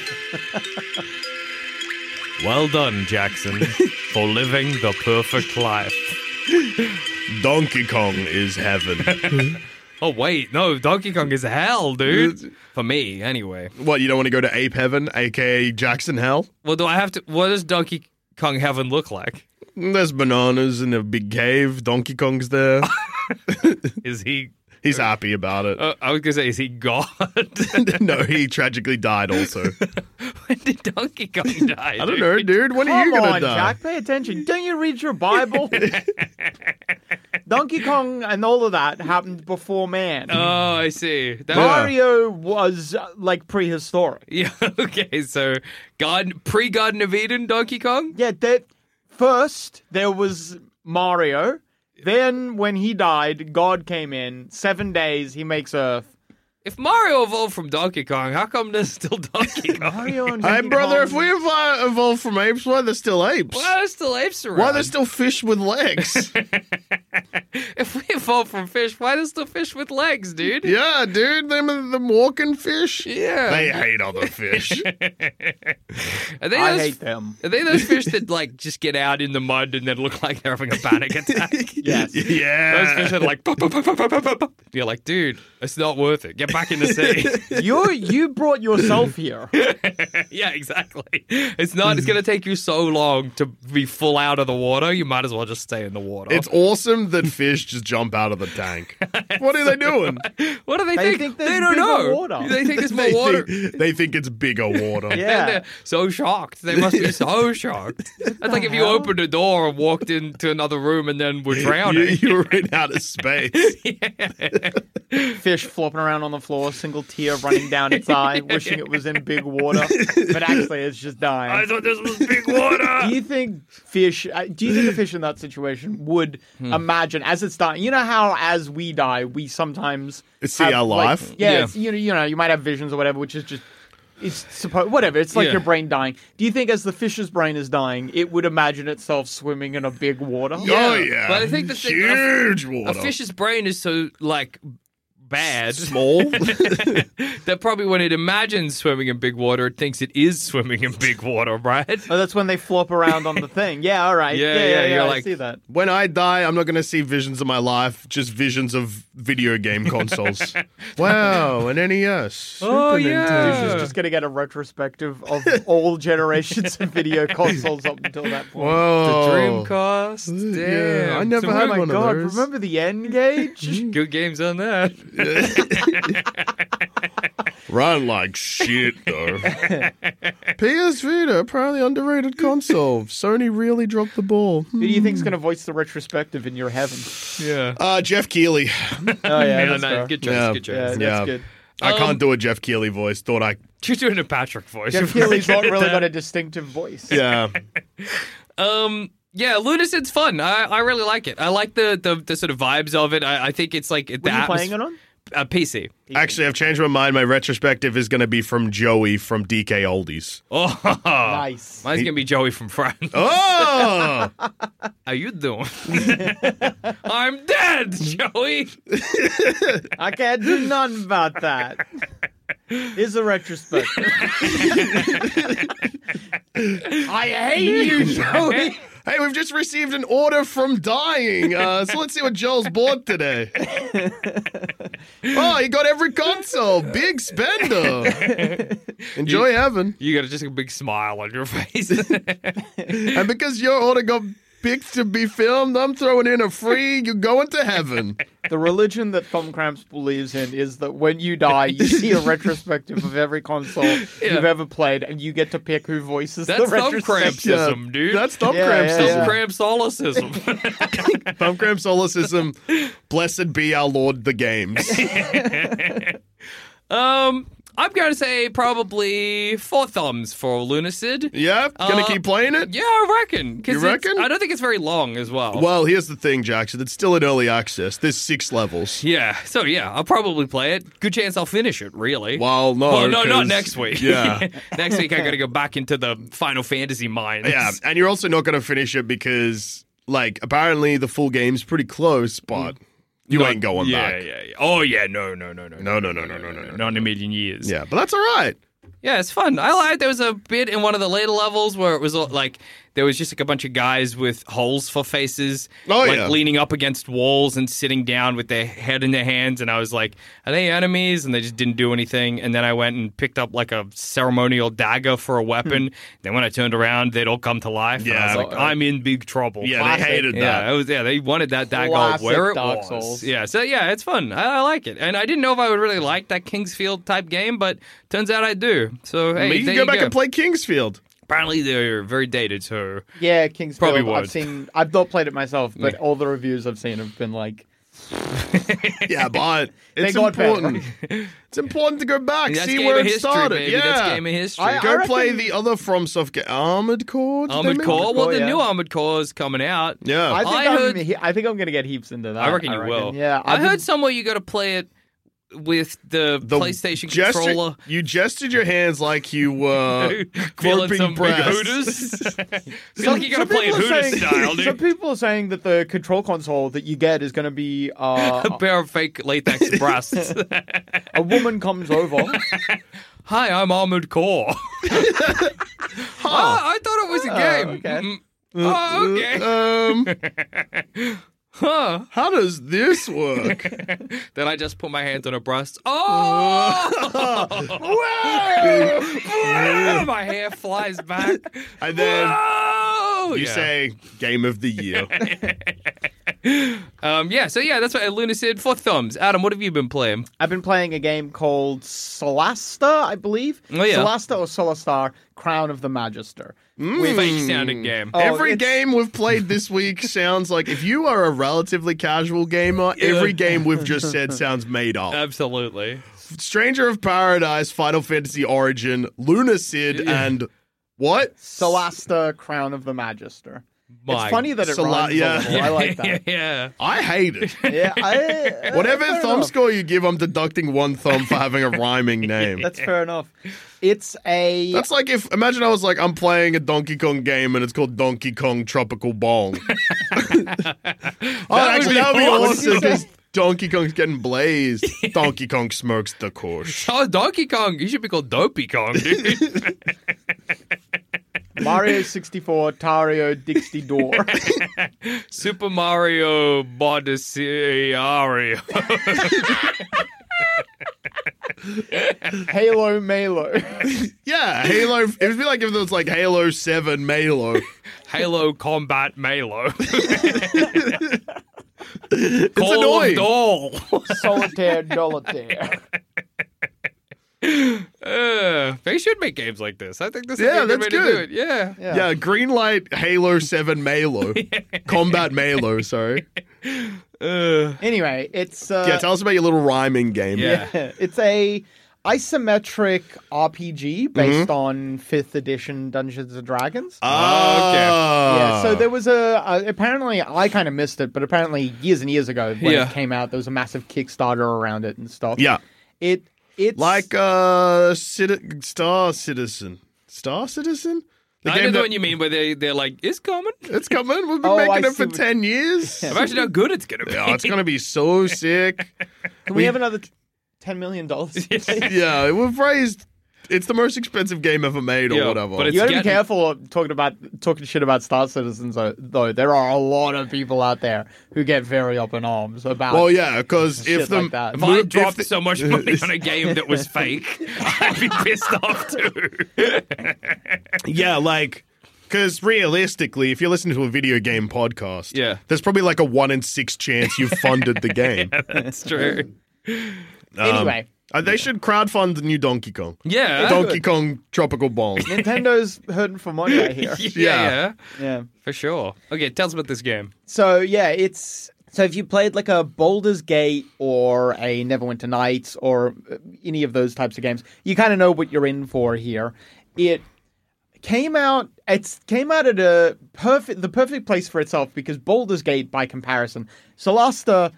Well done, Jackson, for living the perfect life. Donkey Kong is heaven. Oh, wait. No, Donkey Kong is hell, dude. For me, anyway. What, you don't want to go to Ape Heaven, aka Jackson Hell? Well, do I have to... What does Donkey Kong heaven look like? There's bananas in a big cave. Donkey Kong's there. Is he... He's happy about it. Uh, I was going to say, is he God? No, he tragically died also. When did Donkey Kong die, I don't know, dude. When are you Come gonna on, die? Jack, pay attention. Don't you read your Bible? Donkey Kong and all of that happened before man. Oh, I see. That Mario was uh, like prehistoric. Yeah, okay. So, God, pre-Garden of Eden, Donkey Kong? Yeah, that first there was Mario. Then when he died, God came in. Seven days, he makes Earth. If Mario evolved from Donkey Kong, how come there's still Donkey Kong? Mario and Hey, Donkey brother, Kong- if we evo- evolved from apes, why are there still apes? Why are there still apes around? Why are there still fish with legs? If we evolved from fish, why are there still fish with legs, dude? Yeah, dude, them them walking fish. Yeah. They hate other fish. Are they I those, hate them. Are they those fish that like just get out in the mud and then look like they're having a panic attack? Yes. Yeah. Those fish are like, pop, pop, pop, pop, pop, pop, pop. You're like, dude, it's not worth it. Get back in the sea. You you brought yourself here. Yeah, exactly. It's not. It's going to take you so long to be full out of the water. You might as well just stay in the water. It's awesome that fish just jump out of the tank. What are they doing? What do they, They think? think there's they don't bigger know. water. They think there's more They water. think, they think it's bigger water. Yeah. They're so shocked. They must be so shocked. That's like if you opened a door and walked into another room and then were You, drowning. you were in outer space. Fish flopping around on the floor, single tear running down its eye, wishing it was in big water, but actually it's just dying. I thought this was big water. Do you think fish? uh, Do you think a fish in that situation would Hmm. imagine as it's dying? You know how as we die, we sometimes See have, our like- life? yeah, Yeah. It's, you know, you know, you might have visions or whatever, which is just it's supposed whatever. It's like Yeah. your brain dying. Do you think as the fish's brain is dying, it would imagine itself swimming in a big water? Oh, yeah. But I think the thing, Huge a, water. a fish's brain is so like bad, Small. that probably when it imagines swimming in big water, it thinks it is swimming in big water, right? Oh, that's when they flop around on the thing. Yeah, all right. Yeah, Yeah, yeah, yeah, yeah. you're I like- see that. When I die, I'm not going to see visions of my life, just visions of video game consoles. Wow, an N E S. Oh, Super yeah. Nintendo. She's just going to get a retrospective of all generations of video consoles up until that point. Whoa. The Dreamcast. Damn. Yeah, I never Some had Oh my one of god, those. remember the N-Gage? good games on that. Run like shit, though. P S Vita, apparently underrated console. Sony really dropped the ball. Who do you think's going to voice the retrospective in your heaven? Yeah. Uh, Jeff Keighley. Oh yeah, Yeah, that's no, fair. good choice. Yeah. Good choice. Yeah, that's Yeah. good. I Um, can't do a Jeff Keighley voice. Thought I. You're doing a Patrick voice. Jeff Keighley's not really got a distinctive voice. Yeah. Um. Yeah, Lunacid's fun. I, I really like it. I like the, the, the sort of vibes of it. I, I think it's like the What are you playing atmos- it on? uh, P C. Actually, I've changed my mind. My retrospective is going to be from Joey from D K Oldies. Oh, Nice. Mine's gonna be Joey from Friends. Oh! How you doing? I'm dead, Joey. I can't do nothing about that. It's a retrospective. I hate you, Joey. Hey, we've just received an order from Dying. Uh, so let's see what Joel's bought today. Oh, he got every console. Big spender. Enjoy heaven. You got just a big smile on your face. And because your order got picked to be filmed, I'm throwing in a free, you going to heaven. The religion that Thumb Cramps believes in is that when you die, you see a retrospective of every console you've ever played, and you get to pick who voices That's the thumb retrospective. crampsism, dude. That's thumb Yeah, cramp yeah, thumb yeah. system. cramp solicism. Thumb cramp solecism. Blessed be our Lord the games. um, I'm going to say probably four thumbs for Lunacid. Yeah? Gonna Uh, keep playing it? Yeah, I reckon. 'Cause You it's- reckon? I don't think it's very long as well. Well, here's the thing, Jackson. It's still in early access. There's six levels. Yeah, so yeah, I'll probably play it. Good chance I'll finish it, really. Well, no. Well, no, not 'cause- next week. Yeah. Next week, I got to go back into the Final Fantasy mines. Yeah, and you're also not going to finish it because, like, apparently the full game's pretty close, but you Not- ain't going yeah, back. Yeah, yeah. Oh, yeah, no, no, no, no. No, no, no, no, no, no, no. Not in a million years. Yeah, but that's all right. Yeah, it's fun. I like. There was a bit in one of the later levels where it was all- like there was just like a bunch of guys with holes for faces, Oh, like yeah. leaning up against walls and sitting down with their head in their hands. And I was like, "Are they enemies?" And they just didn't do anything. And then I went and picked up like a ceremonial dagger for a weapon. Then when I turned around, they'd all come to life. and I Yeah. was like, "I'm in big trouble." Yeah, Classic. they hated Yeah, that. it was. Yeah, they wanted that dagger Classic where it Dark was. Souls. Yeah, so yeah, it's fun. I, I like it, and I didn't know if I would really like that Kingsfield type game, but turns out I do. So hey, Maybe you there can go back go. and play Kingsfield. Apparently, they're very dated, so Yeah, Kingsfield. Probably would. I've seen. I've not played it myself, but all the reviews I've seen have been like, Yeah, but it's got better. important. It's important to go back, that's see game where of it history, started. baby. Yeah, That's game of history. I- go I play reckon- the other FromSoft game, Armored Core. Did they Armored make Core. it? Well, Core, the yeah. new Armored Core is coming out. Yeah, I think I I am heard- he- I think I'm gonna get heaps into that. I reckon you will. Yeah, I I've heard been- somewhere you got to play it with the, The PlayStation gesture- controller. You gestured your hands like you were Feeling groping some big breasts. hooters. Feel like you got to Some play it people are Hooters saying- style, Some dude. people are saying that the control console that you get is going to be uh, A pair of fake latex breasts. a woman comes over. Hi, I'm Armored Core. Oh, I thought it was a game. okay. Mm. Oh, okay. Um, Huh. how does this work? Then I just put my hands on her breast. Oh! My hair flies back. And then Whoa! you Yeah. say "Game of the Year." um, yeah, so yeah, that's what Lunacid, four thumbs. Adam, what have you been playing? I've been playing a game called Solasta, I believe. Oh, yeah. Solasta or Solastar, Crown of the Magister. Mm. Fake sounding game. Oh, every it's- game we've played this week sounds like, if you are a relatively casual gamer, every game we've just said sounds made up. Absolutely. Stranger of Paradise, Final Fantasy Origin, Lunacid, and what? Solasta, Crown of the Magister. My- It's funny that it Sola- rhymes yeah. a little. I like that. yeah. I hate it. Yeah, I, Whatever fair thumb enough. score you give, I'm deducting one thumb for having a rhyming name. That's fair enough. It's a That's like if, imagine I was like, I'm playing a Donkey Kong game and it's called Donkey Kong Tropical Bong. oh, actually, that would be awesome. awesome because Donkey Kong's getting blazed. Donkey Kong smokes the course. Oh, Donkey Kong. You should be called Dopey Kong, dude. Mario sixty-four, Tario Dixie Door. Super Mario Bodiciario. Halo Malo. Yeah, Halo. It would be like if it was like Halo seven Malo. Halo Combat Malo. It's Call annoying. of Doll. Solitaire Dolitaire. Uh, they should make games like this. I think this Yeah, is a good that's way to good. do it. Yeah. Yeah. Yeah, Greenlight Halo seven Malo. Combat Malo, sorry. Uh, Anyway, it's uh, Yeah, tell us about your little rhyming game. Yeah. it's a isometric R P G based Mm-hmm. on fifth edition Dungeons and Dragons. Oh, Yeah, so there was a, a apparently I kind of missed it, but apparently years and years ago when Yeah. it came out, there was a massive Kickstarter around it and stuff. Yeah. it it's Like uh, Citi- Star Citizen. Star Citizen? The I know game the that- one you mean where they, they're like, it's coming. It's coming. We've been Oh, I making it see for what- ten years. Imagine how good it's going to be. Oh, it's going to be so sick. Can we have another t- ten million dollars? Yeah, we've raised. It's the most expensive game ever made, or Yeah, whatever. but it's You got to getting- be careful of talking about talking shit about Star Citizens, though. though. There are a lot of people out there who get very up in arms about. well, yeah, because Shit if the like that. If mo- I if dropped the- so much money on a game that was fake, I'd be pissed off too. yeah, like. Because realistically, if you're listening to a video game podcast, Yeah. there's probably like a one in six chance you funded the game. That's true. anyway, Uh, they should crowdfund the new Donkey Kong. Yeah. Donkey Kong Tropical Bong. Nintendo's hurting for money, I hear. yeah, Yeah. yeah, Yeah. for sure. Okay, tell us about this game. So yeah, it's so if you played like a Baldur's Gate or a Neverwinter Nights or uh, any of those types of games, you kind of know what you're in for here. It came out it's came out at a perfect the perfect place for itself because Baldur's Gate by comparison, Solasta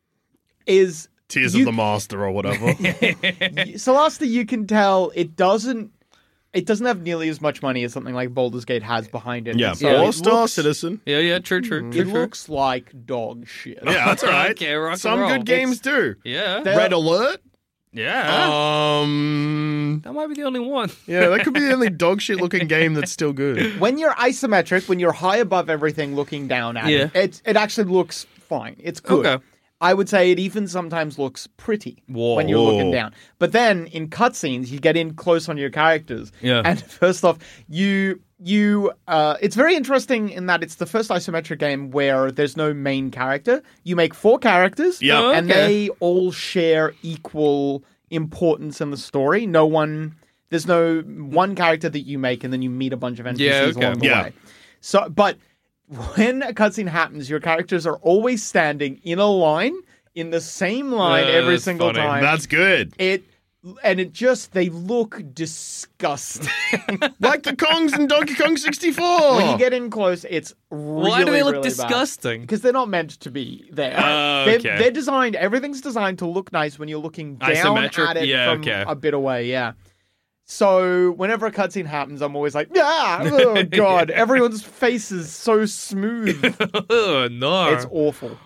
is Tears you- of the Master or whatever. Solasta, you can tell it doesn't it doesn't have nearly as much money as something like Baldur's Gate has behind it. yeah, So or it Star looks- Citizen. Yeah, yeah, true, true, true, It true. looks like dog shit. Yeah, that's all right. Okay, rock and Some roll. good games do. Yeah, That- Red Alert. yeah. Um, that might be the only one. yeah, that could be the only dog shit looking game that's still good. When you're isometric, when you're high above everything looking down at Yeah. it, it, it actually looks fine. It's good. Okay. I would say it even sometimes looks pretty Whoa. when you're looking Whoa. down. But then in cutscenes, you get in close on your characters. Yeah. And first off, you you uh, it's very interesting in that it's the first isometric game where there's no main character. You make four characters, Yeah. Oh, and okay. they all share equal importance in the story. No one, there's no one character that you make and then you meet a bunch of N P Cs Yeah, okay. along the Yeah. way. So, but when a cutscene happens, your characters are always standing in a line, in the same line Uh, every that's single funny. time. That's good. it, and it just they look disgusting. Like the Kongs in Donkey Kong sixty-four. When you get in close, it's really, Why do they look really disgusting? Because they're not meant to be there. Oh, they're, okay. they're designed. Everything's designed to look nice when you're looking down Isometric? at it Yeah, from okay. a bit away. Yeah. So whenever a cutscene happens, I'm always like, yeah, oh god, everyone's face is so smooth. Oh, no. It's awful.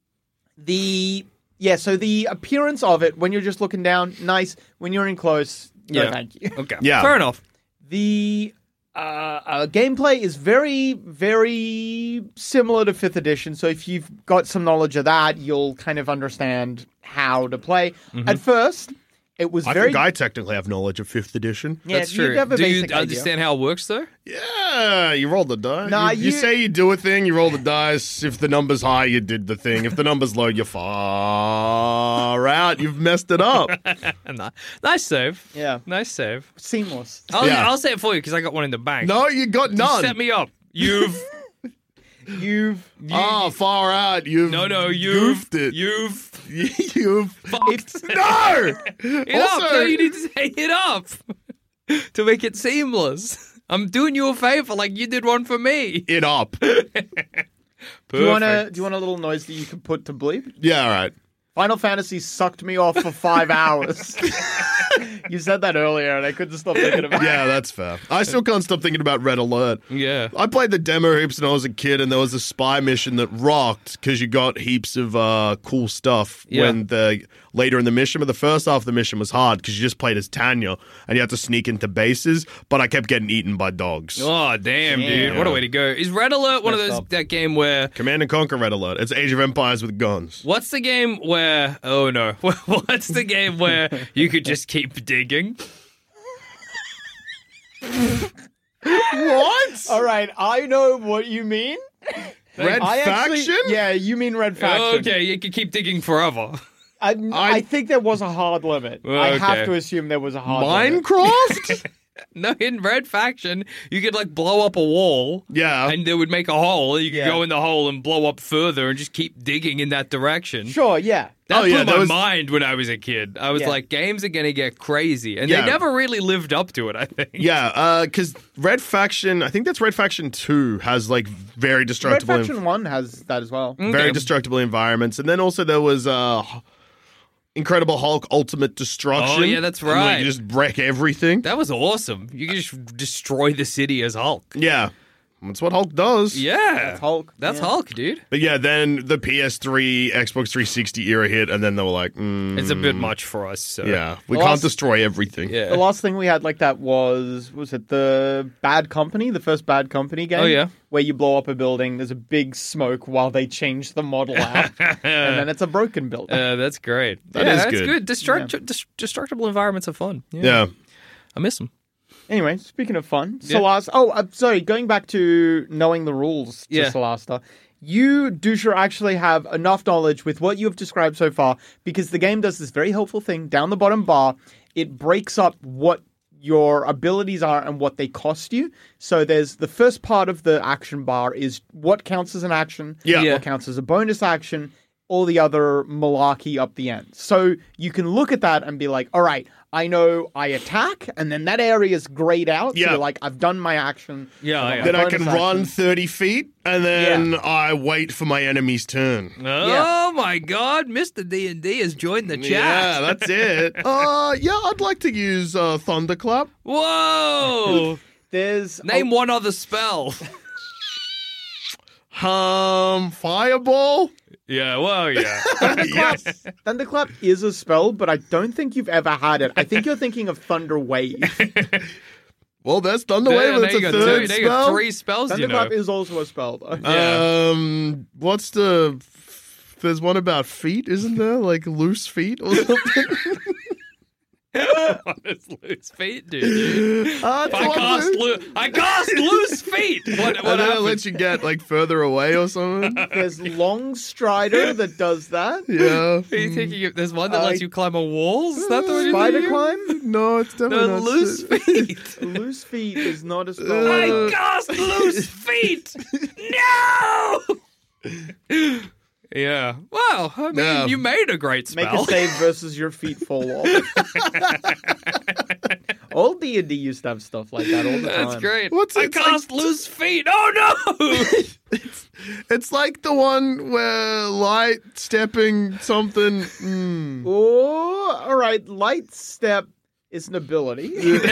The yeah, so the appearance of it when you're just looking down, nice. When you're in close, no, Yeah. thank you. Okay. Yeah. Fair enough. The uh, uh, gameplay is very, very similar to fifth edition. So if you've got some knowledge of that, you'll kind of understand how to play. Mm-hmm. At first, It was I very. think I technically have knowledge of fifth edition. yeah, That's you true. have a Do you basic idea. understand how it works, though? Yeah, you roll the die. Nah, you, you you- say you do a thing, you roll the dice. If the number's high, you did the thing. If the number's low, you're far out. You've messed it up. Ni- nice save. Yeah. Nice save. Seamless. I'll, Yeah. I'll say it for you because I got one in the bank. No, you got You none. set me up. You've. You've. Oh, far out. You've No, no, you've. goofed it. You've. You've Fucked. no. It Also- up. No, you need to say it up to make it seamless. I'm doing you a favor like you did one for me. it up. Do you want to? Perfect. Do you want a little noise that you can put to bleep? Yeah, all right. Final Fantasy sucked me off for five hours. You said that earlier, and I couldn't stop thinking about it. Yeah, that's fair. I still can't stop thinking about Red Alert. Yeah. I played the demo heaps when I was a kid, and there was a spy mission that rocked because you got heaps of uh, cool stuff Yeah. when the later in the mission. But the first half of the mission was hard because you just played as Tanya, and you had to sneak into bases. But I kept getting eaten by dogs. Oh damn, dude! Damn. What a way to go! Is Red Alert one of Messed those up. that game where? Command and Conquer Red Alert. It's Age of Empires with guns. What's the game where? Oh no! What's the game where you could just keep digging? What? All right, I know what you mean. Red I actually- Faction? Yeah, you mean Red Faction. Okay, you could keep digging forever. I, I, I- think there was a hard limit. I have Okay. to assume there was a hard limit. Minecraft? No, in Red Faction, you could like blow up a wall. Yeah. And it would make a hole. and You could Yeah. go in the hole and blow up further and just keep digging in that direction. Sure, yeah. That Oh, yeah, blew there my was- mind when I was a kid. I was Yeah. like, games are going to get crazy. And Yeah. they never really lived up to it, I think. Yeah, because Red Faction, I think that's Red Faction two, has like very Red destructible, Faction one has that as well. Mm. very Okay. destructible environments, and then also there was uh, Incredible Hulk Ultimate Destruction. Oh, yeah, that's and, like, right. you just wreck everything. That was awesome. You could just destroy the city as Hulk. Yeah, that's what Hulk does. Yeah. That's Hulk. That's Yeah. Hulk, dude. But yeah, then the P S three, Xbox three sixty era hit, and then they were like, mm, It's a bit much for us. So. yeah, we The can't last- destroy everything. Yeah. The last thing we had like that was was it the Bad Company, the first Bad Company game? Oh, yeah. Where you blow up a building, there's a big smoke while they change the model out, and then it's a broken building. Uh, that's great. That yeah, is that's good. good. Destruct- dis- destructible environments are fun. Yeah. Yeah. I miss them. Anyway, speaking of fun, Yeah. Solasta. Oh, I'm sorry. Going back to knowing the rules to Yeah. Solasta, you, Dusha, actually have enough knowledge with what you have described so far because the game does this very helpful thing down the bottom bar. It breaks up what your abilities are and what they cost you. So there's the first part of the action bar is what counts as an action, Yeah. Yeah. what counts as a bonus action, all the other malarkey up the end. So you can look at that and be like, all right, I know I attack, and then that area is grayed out. Yeah. So you're like, I've done my action. Yeah, I've yeah. got Then my I can bonus run action. thirty feet, and then I wait for my enemy's turn. Oh my God, Mister D and D has joined the chat. Yeah, that's it. uh, yeah, I'd like to use uh, Thunderclap. Whoa! There's Name one other spell. Um, Fireball. Yeah, well, yeah. Yes. Thunderclap is a spell, but I don't think you've ever had it. I think you're thinking of Thunder Wave. Well, that's Thunder Yeah, Wave. now That's you a got third two, now you got spell. three spells, you know. Thunderclap is also a spell, though. Yeah. Um, what's the? There's one about feet, isn't there? Like loose feet or something. On his loose feet, dude. Uh, If I cast, lo- I cast loose feet. What, what and then it happens? lets you get like further away or something. There's Long Strider that does that. Yeah. Are you thinking of, there's one that I- lets you climb a wall? Is that the one you're Spider thinking of? climb? No, it's definitely The not. loose feet. Loose feet is not a spell. I cast loose feet. No. Yeah. Well, I mean, Yeah. you made a great Make spell. a save versus your feet fall off. Old D and D used to have stuff like that all the time. That's great. What's I it cast like- loose feet. Oh no! It's like the one where light stepping something. Mm. Oh, all right. Light step is an ability.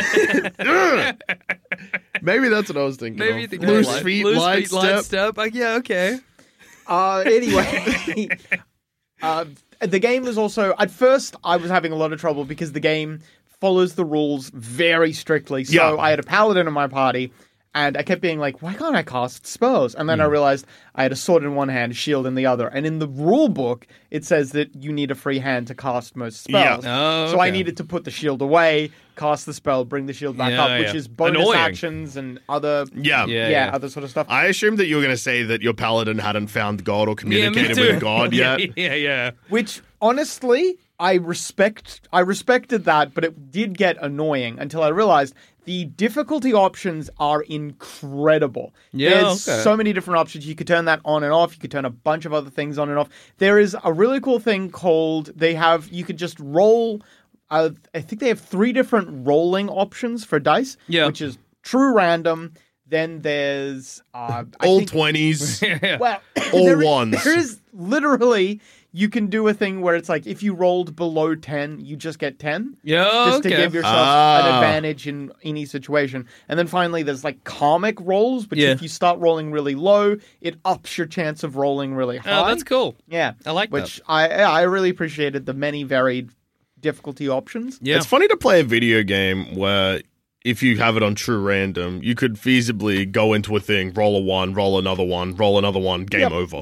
Maybe that's what I was thinking. Maybe of. you think loose light, feet, loose light feet, step. light step. Like, yeah, okay. Uh, anyway, uh, the game is also, at first, I was having a lot of trouble because the game follows the rules very strictly. So Yeah. I had a paladin in my party, And I kept being like, why can't I cast spells? And then I realized I had a sword in one hand, shield in the other. And in the rule book, it says that you need a free hand to cast most spells. Yeah. Oh, So I okay. needed to put the shield away, cast the spell, bring the shield back Yeah, up, which yeah. is bonus Annoying. actions and other Yeah. Yeah, yeah, yeah. other sort of stuff. I assumed that you were going to say that your paladin hadn't found God or Yeah, me communicated too. with God yet. yeah, yeah, yeah. Which honestly, I respect. I respected that, but it did get annoying until I realized the difficulty options are incredible. Yeah, There's okay. so many different options. You could turn that on and off. You could turn a bunch of other things on and off. There is a really cool thing called they have. You could just roll. Uh, I think they have three different rolling options for dice. Yeah. which is true random. Then there's uh, I All think- twenties. well, All there is- ones. There is literally you can do a thing where it's like if you rolled below ten, you just get ten. Yeah, Just to okay. give yourself Ah. an advantage in any situation. And then finally there's like karmic rolls, which Yeah. if you start rolling really low, it ups your chance of rolling really high. Oh, that's cool. Yeah. I like that. which I I really appreciated the many varied difficulty options. Yeah. It's funny to play a video game where if you have it on true random, you could feasibly go into a thing, roll a one, roll another one, roll another one, game Yep. over.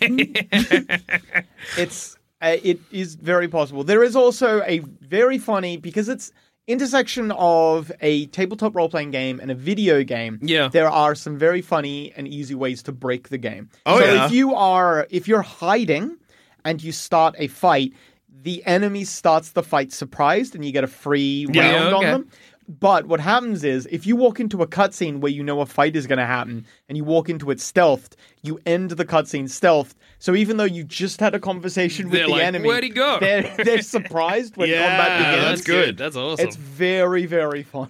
It's uh, it is very possible. There is also a very funny because it's intersection of a tabletop role playing game and a video game. Yeah. there are some very funny and easy ways to break the game. Oh, so yeah. if you are if you're hiding and you start a fight, the enemy starts the fight surprised, and you get a free Yeah, round okay. on them. But what happens is, if you walk into a cutscene where you know a fight is going to happen, and you walk into it stealthed, you end the cutscene stealthed. So even though you just had a conversation with They're the like, enemy, "Where'd he go?" They're, they're surprised when Yeah, combat begins. that's good. That's awesome. It's very, very funny.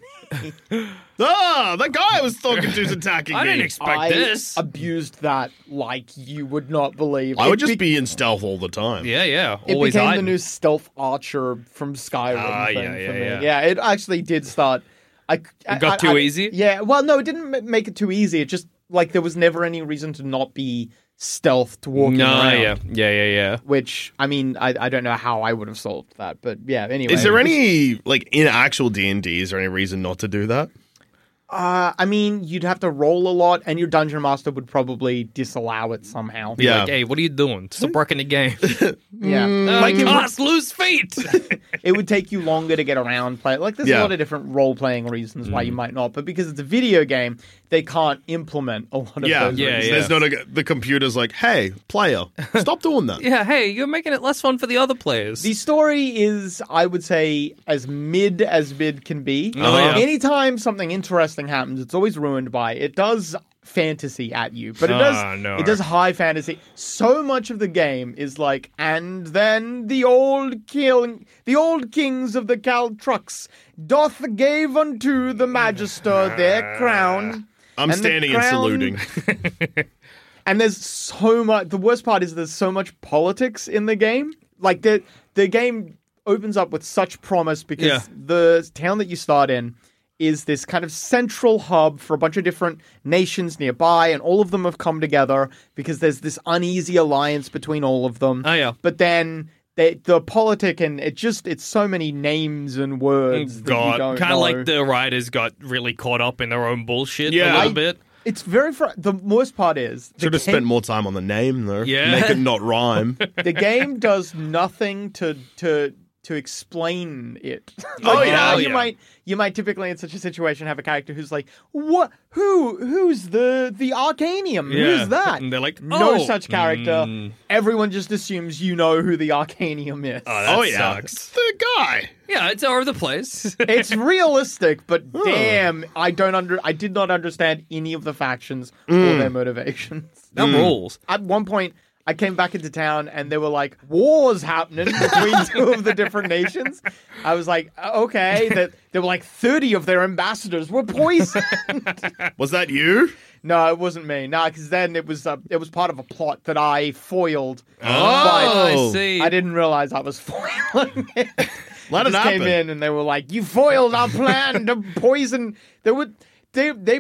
Ah, that guy I was talking to is attacking I me. didn't expect I this. abused that like you would not believe. I It would just be- be in stealth all the time. yeah, yeah. It Always became hiding. the new stealth archer from Skyrim Ah, thing yeah, for yeah, me. yeah. Yeah, it actually did start. I, It got too easy? Yeah, well, no, it didn't m- make it too easy. It just like there was never any reason to not be stealthed walking No, around. yeah, yeah, yeah, yeah. Which I mean, I I don't know how I would have solved that, but yeah. Anyway, Is there it was- any, like, in actual D and D, is there any reason not to do that? Uh, I mean, you'd have to roll a lot, and your dungeon master would probably disallow it somehow. Yeah. Like, hey, what are you doing? Stop working the game. Yeah. Oh, Like, it would- cast loose feet. it would take you longer to get around play. Like there's a Yeah. lot of different role playing reasons why you might not, but because it's a video game, they can't implement a lot of Yeah, those Yeah, reasons. There's not a, the computer's like, hey, player, stop doing that. yeah, hey, you're making it less fun for the other players. The story is, I would say, as mid as mid can be. Oh, yeah. Anytime something interesting happens, it's always ruined by it does fantasy at you, but it Oh, does no. it does high fantasy. So much of the game is like, and then the old king, the old kings of the Caltrucks doth gave unto the magister their crown. I'm and the standing and crown- saluting. And there's so much. The worst part is there's so much politics in the game. Like the the game opens up with such promise because Yeah. the town that you start in is this kind of central hub for a bunch of different nations nearby, and all of them have come together because there's this uneasy alliance between all of them. Oh, yeah. But then they, the politic and it just it's so many names and words that you God, don't kind of know. like the writers got really caught up in their own bullshit Yeah. a little I- bit. It's very fr- the worst part is the Should have game- spent more time on the name, though. Yeah. Make it not rhyme. the game does nothing to to to explain it. Oh, Like, yeah, now oh, you yeah. might you might typically in such a situation have a character who's like, what? Who? Who's the the Arcanium? Yeah. Who's that? And they're like, no "Oh." such character. Mm. Everyone just assumes you know who the Arcanium is. Oh, that oh, yeah. sucks. It's the guy. Yeah, it's all over the place. It's realistic, but damn, I don't under I did not understand any of the factions Mm. or their motivations. that rules. At one point, I came back into town and there were like wars happening between two of the different nations. I was like, okay, that there were like thirty of their ambassadors were poisoned. Was that you? No, it wasn't me. No, because then it was uh, it was part of a plot that I foiled. Oh, I Oh. see. I didn't realize I was foiling it. Let I it just came happen. in and they were like, "You foiled our plan to poison." They would they they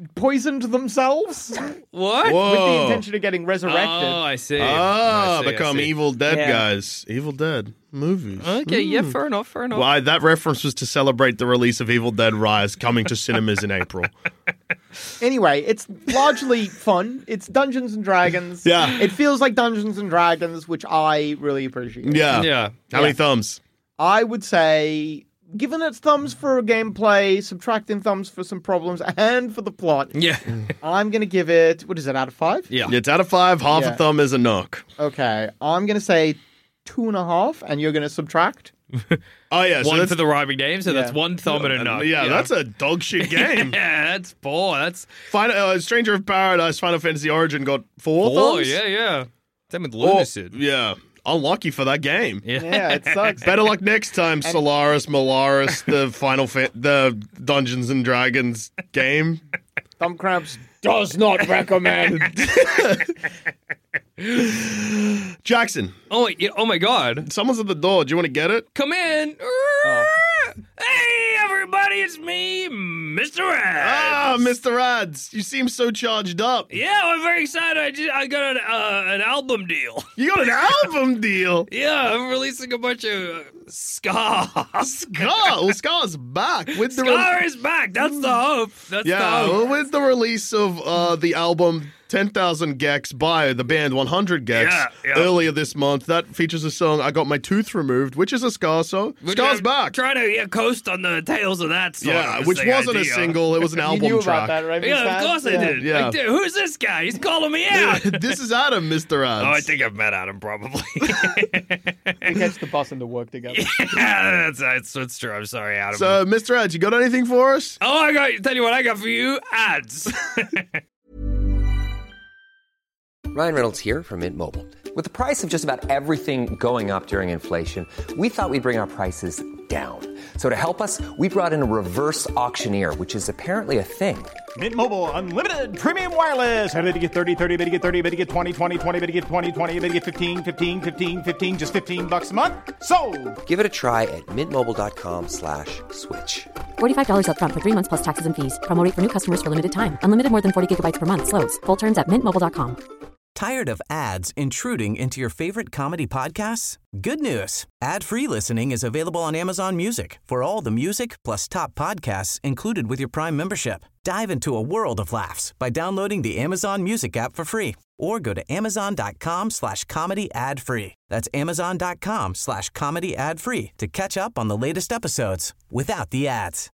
poisoned themselves What? Whoa. with the intention of getting resurrected. Oh, I see. Ah, I see, I become see. Evil Dead Yeah. guys. Evil Dead movies. Okay, yeah, fair enough, fair enough. Why that reference was to celebrate the release of Evil Dead Rise coming to cinemas in April. Anyway, it's largely fun. It's Dungeons and Dragons. Yeah. It feels like Dungeons and Dragons, which I really appreciate. Yeah. Yeah. How many Yeah. thumbs? I would say, given its thumbs for gameplay, subtracting thumbs for some problems, and for the plot, Yeah. I'm going to give it, what is it, out of five? Yeah. It's out of five. Half Yeah. a thumb is a knock. Okay, I'm going to say two and a half, and you're going to subtract? Oh, yeah. So One that's, for the rhyming name, so that's Yeah. one thumb and a knock. yeah, that's a dog shit game. Yeah, that's poor. That's Final, uh, Stranger of Paradise Final Fantasy Origin got four, four. thumbs? Yeah, yeah. Same with Or- Lunacid. yeah. Unlucky for that game. Yeah. Yeah, it sucks. Better luck next time, Solaris, Molaris, the Final Fa- the Dungeons and Dragons game. Thumb cramps does not recommend. Jackson, Oh, yeah, oh my God! someone's at the door. Do you want to get it? Come in. Hey, everybody! It's me, Mister Rad. Ah, Mister Ads, you seem so charged up. Yeah, I'm very excited. I just I got an uh, an album deal. You got an album deal. Yeah, I'm releasing a bunch of uh, ska. Scar, well, Scar's back with the re- Ska is back. That's the hope. That's yeah, the well, hope. with the release of uh, the album ten thousand Gex by the band one hundred Gex Yeah, yeah. earlier this month. That features a song, I Got My Tooth Removed, which is a Scar song. We're Scar's trying- back. Trying to yeah, coast on the tails of that song. Yeah, is which the wasn't a idea. single, it was an You album knew track. about that, right? Yeah, Mister of course Ads? I did. Yeah. Like, dude, who's this guy? He's calling me out. This is Adam, Mister Ads. Oh, I think I've met Adam probably. We catch the bus and to work together. yeah, that's, that's that's true. I'm sorry, Adam. So, Mister Ads, you got anything for us? oh, I got. Tell you what, I got for you ads. Ryan Reynolds here from Mint Mobile. With the price of just about everything going up during inflation, we thought we'd bring our prices down. So to help us, we brought in a reverse auctioneer, which is apparently a thing. Mint Mobile Unlimited Premium Wireless. How to get thirty, thirty, how to get thirty, how to get twenty, twenty, twenty, how to get twenty, twenty, how to get fifteen, fifteen, fifteen, fifteen, just fifteen bucks a month? Sold! Give it a try at mintmobile.com slash switch. forty-five dollars up front for three months plus taxes and fees. Promo rate for new customers for limited time. Unlimited more than forty gigabytes per month. Slows full terms at mint mobile dot com. Tired of ads intruding into your favorite comedy podcasts? Good news. Ad-free listening is available on Amazon Music for all the music plus top podcasts included with your Prime membership. Dive into a world of laughs by downloading the Amazon Music app for free or go to amazon.com slash comedy ad free. That's amazon.com slash comedy ad free to catch up on the latest episodes without the ads.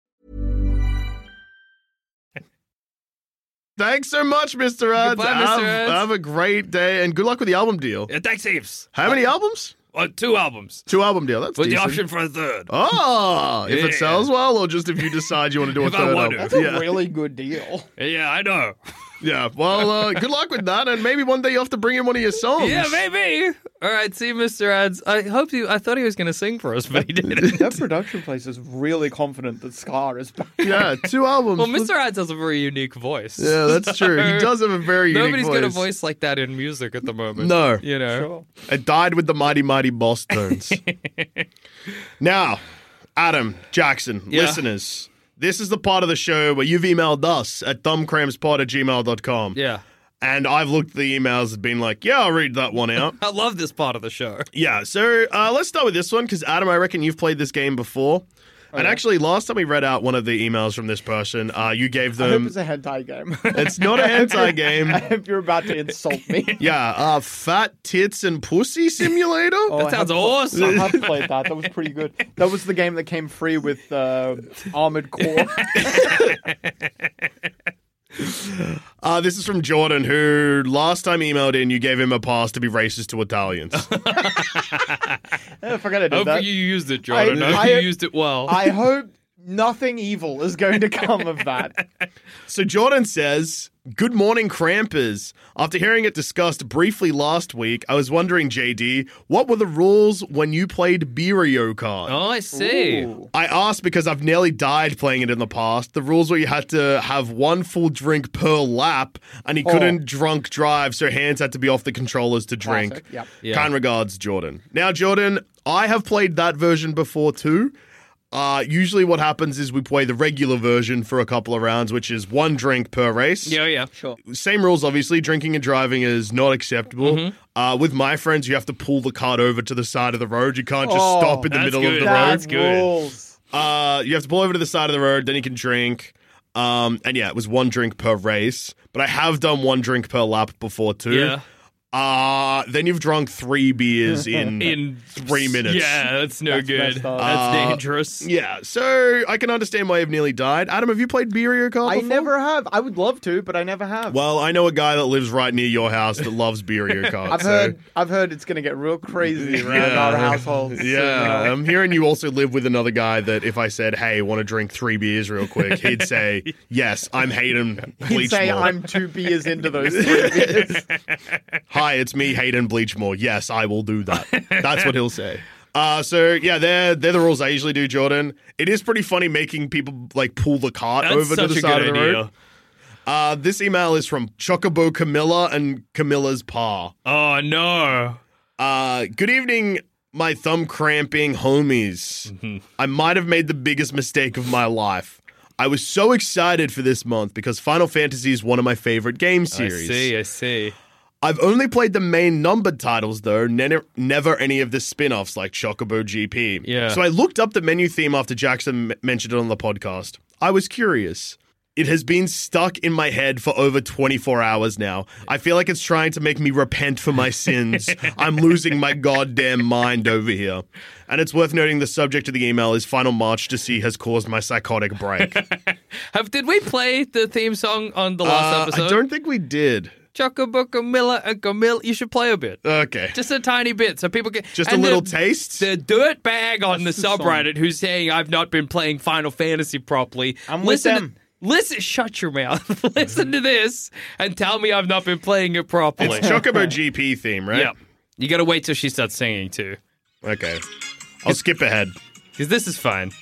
Thanks so much, Mister Ads. Goodbye, have, Mister Ads. have a great day, and good luck with the album deal. yeah, thanks heaps. How many albums? Uh, two albums Two album deal. That's with the decent. option for a third. Oh, if Yeah. it sells well, or just if you decide you want to do a If I third want to. album. That's a yeah. really good deal. Yeah, I know. Yeah, well, uh, good luck with that, and maybe one day you have to bring in one of your songs. Yeah, maybe. All right, see, Mister Ads. I hope you. I thought he was going to sing for us, but he didn't. That production place is really confident that Scar is back. Yeah, two albums. Well, Mister Ads has a very unique voice. Yeah, that's true. He does have a very unique Nobody's voice. got a voice like that in music at the moment. No. You know? Sure. It died with the Mighty Mighty Boss tones. Now, Adam, Jackson, Yeah. listeners, this is the part of the show where you've emailed us at thumbcrampspod at gmail dot com. Yeah. And I've looked at the emails and been like, yeah, I'll read that one out. I love this part of the show. Yeah, so uh, let's start with this one, because Adam, I reckon you've played this game before. and yeah? actually, last time we read out one of the emails from this person, uh, you gave I hope them... it's a hentai game. It's not a hentai game. I hope you're about to insult me. Yeah, uh, Fat Tits and Pussy Simulator? Oh, I That sounds have- awesome. I have played that. That was pretty good. That was the game that came free with uh, Armored Core. Uh, this is from Jordan, who last time emailed in, you gave him a pass to be racist to Italians. I forgot I did Hope that. you used it, Jordan. I- Hope I- you used it well. I hope nothing evil is going to come of that. So Jordan says, good morning, Crampers. After hearing it discussed briefly last week, I was wondering, J D, what were the rules when you played Beerio Kart? oh, I see. Ooh. I asked because I've nearly died playing it in the past. The rules were you had to have one full drink per lap, and you Oh. couldn't drunk drive, so hands had to be off the controllers to drink. Classic, yep. Yeah. Kind regards, Jordan. Now, Jordan, I have played that version before too. Uh, usually what happens is we play the regular version for a couple of rounds, which is one drink per race. Yeah, yeah. Sure. Same rules, obviously. Drinking and driving is not acceptable. Mm-hmm. Uh, with my friends, you have to pull the cart over to the side of the road. You can't just Oh, stop in the that's middle good. of the That's road. good. Rules. Uh, you have to pull over to the side of the road, then you can drink. Um, and yeah, it was one drink per race. But I have done one drink per lap before too. Yeah. Uh, then you've drunk three beers in, In three minutes. Yeah, that's no That's good. messed up. That's Uh, dangerous. Yeah, so I can understand why you've nearly died. Adam, have you played Mario Kart I before? never have. I would love to, but I never have. Well, I know a guy that lives right near your house that loves Mario Kart. I've so- heard. I've heard it's going to get real crazy around Yeah. our households. soon, Yeah, you know. I'm hearing you also live with another guy that if I said, hey, want to drink three beers real quick, he'd say, yes, I'm Hayden Bleachmore. He'd say I'm two beers into those three beers. Hi, it's me, Hayden Bleachmore. Yes, I will do that. That's what he'll say. Uh, so yeah, they're they're the rules I usually do, Jordan. It is pretty funny making people like pull the cart That's over to such the a side good of the idea. road. Uh, this email is from Chocobo Camilla and Camilla's pa. Oh, no. Uh, good evening, my thumb cramping homies. Mm-hmm. I might have made the biggest mistake of my life. I was so excited for this month because Final Fantasy is one of my favorite game series. I see, I see. I've only played the main numbered titles, though, never, never any of the spin offs like Chocobo G P. Yeah. So I looked up the menu theme after Jackson m- mentioned it on the podcast. I was curious. It has been stuck in my head for over twenty-four hours now. I feel like it's trying to make me repent for my sins. I'm losing my goddamn mind over here. And it's worth noting the subject of the email is Final March to See has caused my psychotic break. Have Did we play the theme song on the last Uh, episode? I don't think we did. Chocobo Camilla and Camille. You should play a bit. Okay. Just a tiny bit so people can. Just a and little the, taste? The dirt bag on That's the the song. subreddit who's saying I've not been playing Final Fantasy properly. I'm with listen them. To, listen, shut your mouth. Listen to this and tell me I've not been playing it properly. It's Chocobo G P theme, right? Yep. You got to wait till she starts singing too, Okay. I'll skip ahead. because this is fine.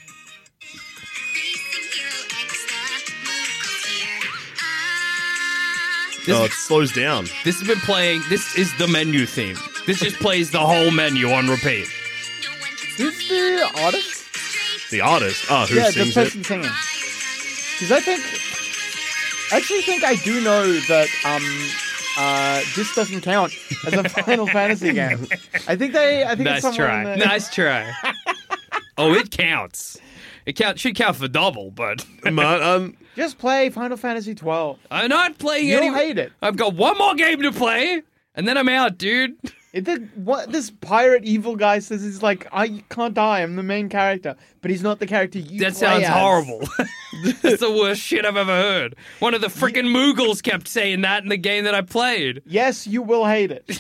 This, Oh, it slows down. this has been playing. This is the menu theme. This just plays the whole menu on repeat. Who's the artist? The artist. Oh, who yeah, the sings person it? singing. Because I think, I actually think I do know that um, uh, this doesn't count as a Final Fantasy game. I think they. I think Nice it's somewhere try. in the, Nice try. Oh, it counts. It count should count for double, but Man, um, Just play Final Fantasy twelve. I'm not playing You'll any. hate it. I've got one more game to play, and then I'm out, dude. It did, what this pirate evil guy says he's like, I can't die. I'm the main character, but he's not the character you. That play sounds as. horrible. That's the worst shit I've ever heard. One of the freaking Moogles kept saying that in the game that I played. Yes, you will hate it,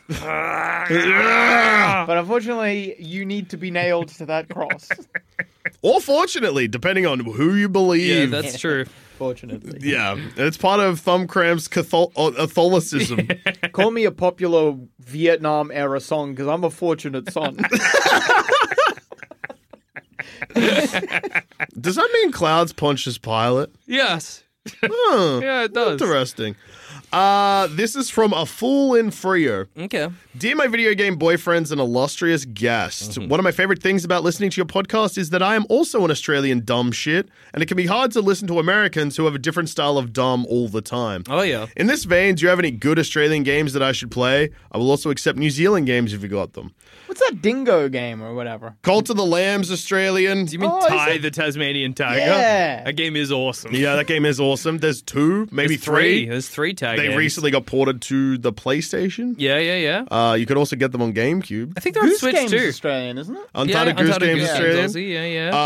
Ah. but unfortunately, you need to be nailed to that cross. or fortunately, depending on who you Yeah, believe. that's true. Fortunately, Yeah, it's part of Thumbcramp's Cathol- uh, Catholicism. call me a popular Vietnam era song because I'm a fortunate son. Does that mean Clouds punches Pilot? Yes. Huh, Yeah, it does. Interesting. Uh, this is from a fool in Frio. Okay. Dear my video game boyfriends and illustrious guest, Mm-hmm. one of my favorite things about listening to your podcast is that I am also an Australian dumb shit, and it can be hard to listen to Americans who have a different style of dumb all the time. Oh, yeah. In this vein, do you have any good Australian games that I should play? I will also accept New Zealand games if you got them. What's that dingo game or whatever? Cult of the Lamb's Australian. Do you mean Oh, is Ty it- the Tasmanian Tiger? Yeah. That game is awesome. Yeah, that game is awesome. There's two, maybe There's three. three. There's three tag They games. recently got ported to the PlayStation. Yeah, yeah, yeah. Uh, you could also get them on GameCube. I think they're on Goose Switch Game's too. Australian, isn't it? Untitled yeah, Goose Untitled Games Goose Australian. Aussie, yeah, yeah.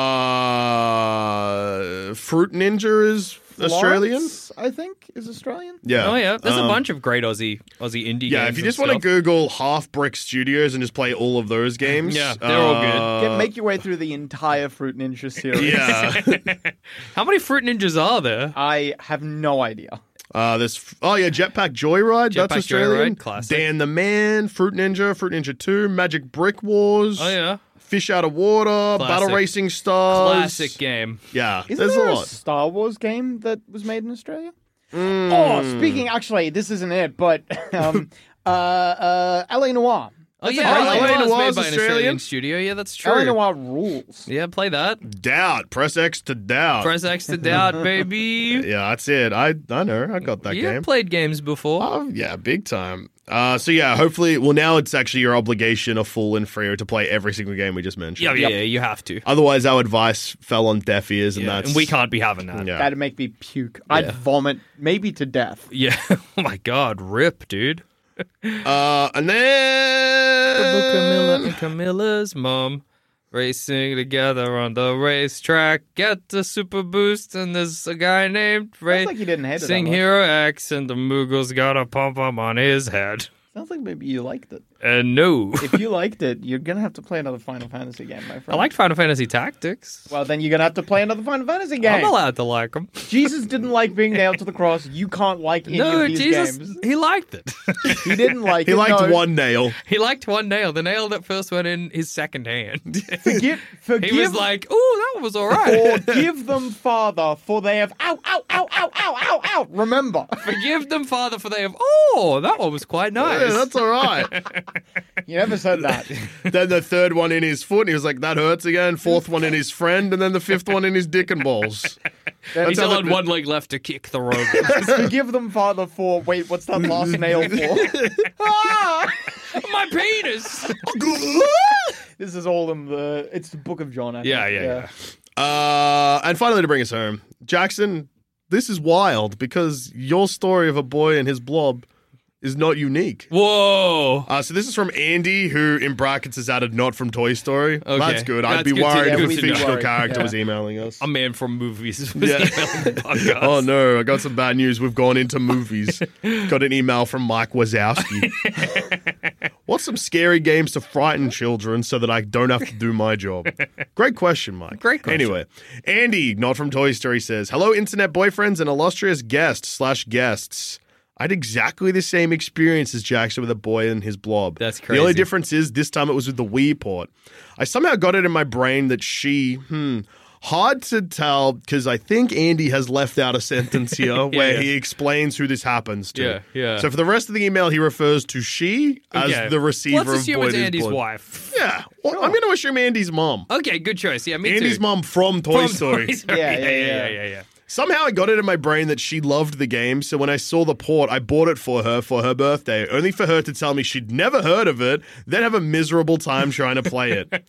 Uh, Fruit Ninja is Australian. Florence, I think, is Australian. Yeah. Oh yeah, there's Um, a bunch of great Aussie Aussie indie Yeah, games. if you and just want to stuff. Google Half Brick Studios and just play all of those games, Yeah, they're all good. uh, Get, make your way through the entire Fruit Ninja series. Yeah. How many Fruit Ninjas are there? I have no idea. Uh, this oh yeah, Jetpack Joyride. that's Jetpack Australian. Joyride, classic. Dan the Man, Fruit Ninja, Fruit Ninja Two, Magic Brick Wars. Oh yeah, Fish Out of Water, Battle Classic. Racing Stars. classic game. Yeah, Isn't there's there a a lot. Star Wars game that was made in Australia? Mm. Oh, speaking, actually, this isn't it, but um, uh, uh, L A Noire. Oh, That's yeah, a L A great Noir Noir was was made by an Australian. Australian studio. Yeah, that's true. L A Noir rules. Yeah, play that. Doubt. Press X to doubt. Press X to doubt, baby. Yeah, that's it. I I know. I got that You've game. played games before. Oh, yeah, big time. Uh, so yeah, hopefully, well, now it's actually your obligation, a full and free, to play every single game we just mentioned. Yeah, yeah, yeah, you have to. Otherwise, our advice fell on deaf ears, and Yeah, that's and we can't be having that. Yeah. That'd make me puke. I'd Yeah. vomit, maybe to death. Yeah. Oh my God, rip, dude. Uh, and Camilla then and Camilla's mom racing together on the racetrack. Get the super boost, and there's a guy named Ray. Sounds like you didn't hate it that Sing much. Hero X, and the Moogle's got a pom pom on his head. Sounds like maybe you liked it. And no. If you liked it, you're gonna have to play another Final Fantasy game, my I friend. liked Final Fantasy Tactics. Well, then you're gonna have to play another Final Fantasy game. I'm allowed to like them. Jesus didn't like being nailed to the cross. You can't like any No, of these Jesus, games. he liked it. He didn't like he it. liked no. one nail. He liked one nail. The nail that first went in his second hand. Forgive, forgive, He was like, "Oh, that was all right." forgive them, Father, for they have ow, ow, ow, ow, ow, ow, ow. Remember, Forgive them, Father, for they have. Oh, that one was quite nice. Yeah, that's all right. you never said that. Then the third one in his foot, and he was like, that hurts again. Fourth one in his friend, and then the fifth one in his dick and balls. he That's still how had the- one leg left to kick the rope. Forgive them, Father, for wait, what's that last nail for? Ah! My penis. This is all in the. It's the Book of John. I think. Yeah, yeah, yeah. Uh, and finally, to bring us home, Jackson, this is wild because your story of a boy and his blob is not unique. Whoa. Uh, so this is from Andy, who in brackets has added not from Toy Story. Okay. That's good. I'd That's be good to- worried yeah, if a we'd be fictional worried. character Yeah. was emailing us. A man from movies was Yeah. emailing the podcast. Oh no, I got some bad news. We've gone into movies. Got an email from Mike Wazowski. What's some scary games to frighten children so that I don't have to do my job? Great question, Mike. Great question. Anyway, Andy, not from Toy Story, says, hello, internet boyfriends and illustrious guest slash guests. I had exactly the same experience as Jackson with a boy and his blob. That's The only crazy. difference is this time it was with the Wii port. I somehow got it in my brain that she, hmm, hard to tell because I think Andy has left out a sentence here where yeah. he explains who this happens to. Yeah, yeah. So for the rest of the email, he refers to she as Okay. the receiver Let's of assume boy it's and his Andy's blob. wife. Yeah, well, I'm going to assume Andy's mom. Okay, good choice. Yeah, me Andy's too. mom from Toy From Story. Toy Story. Yeah, Yeah, yeah, yeah, yeah. yeah, yeah, yeah. Somehow I got it in my brain that she loved the game, so when I saw the port, I bought it for her for her birthday, only for her to tell me she'd never heard of it, then have a miserable time trying to play it.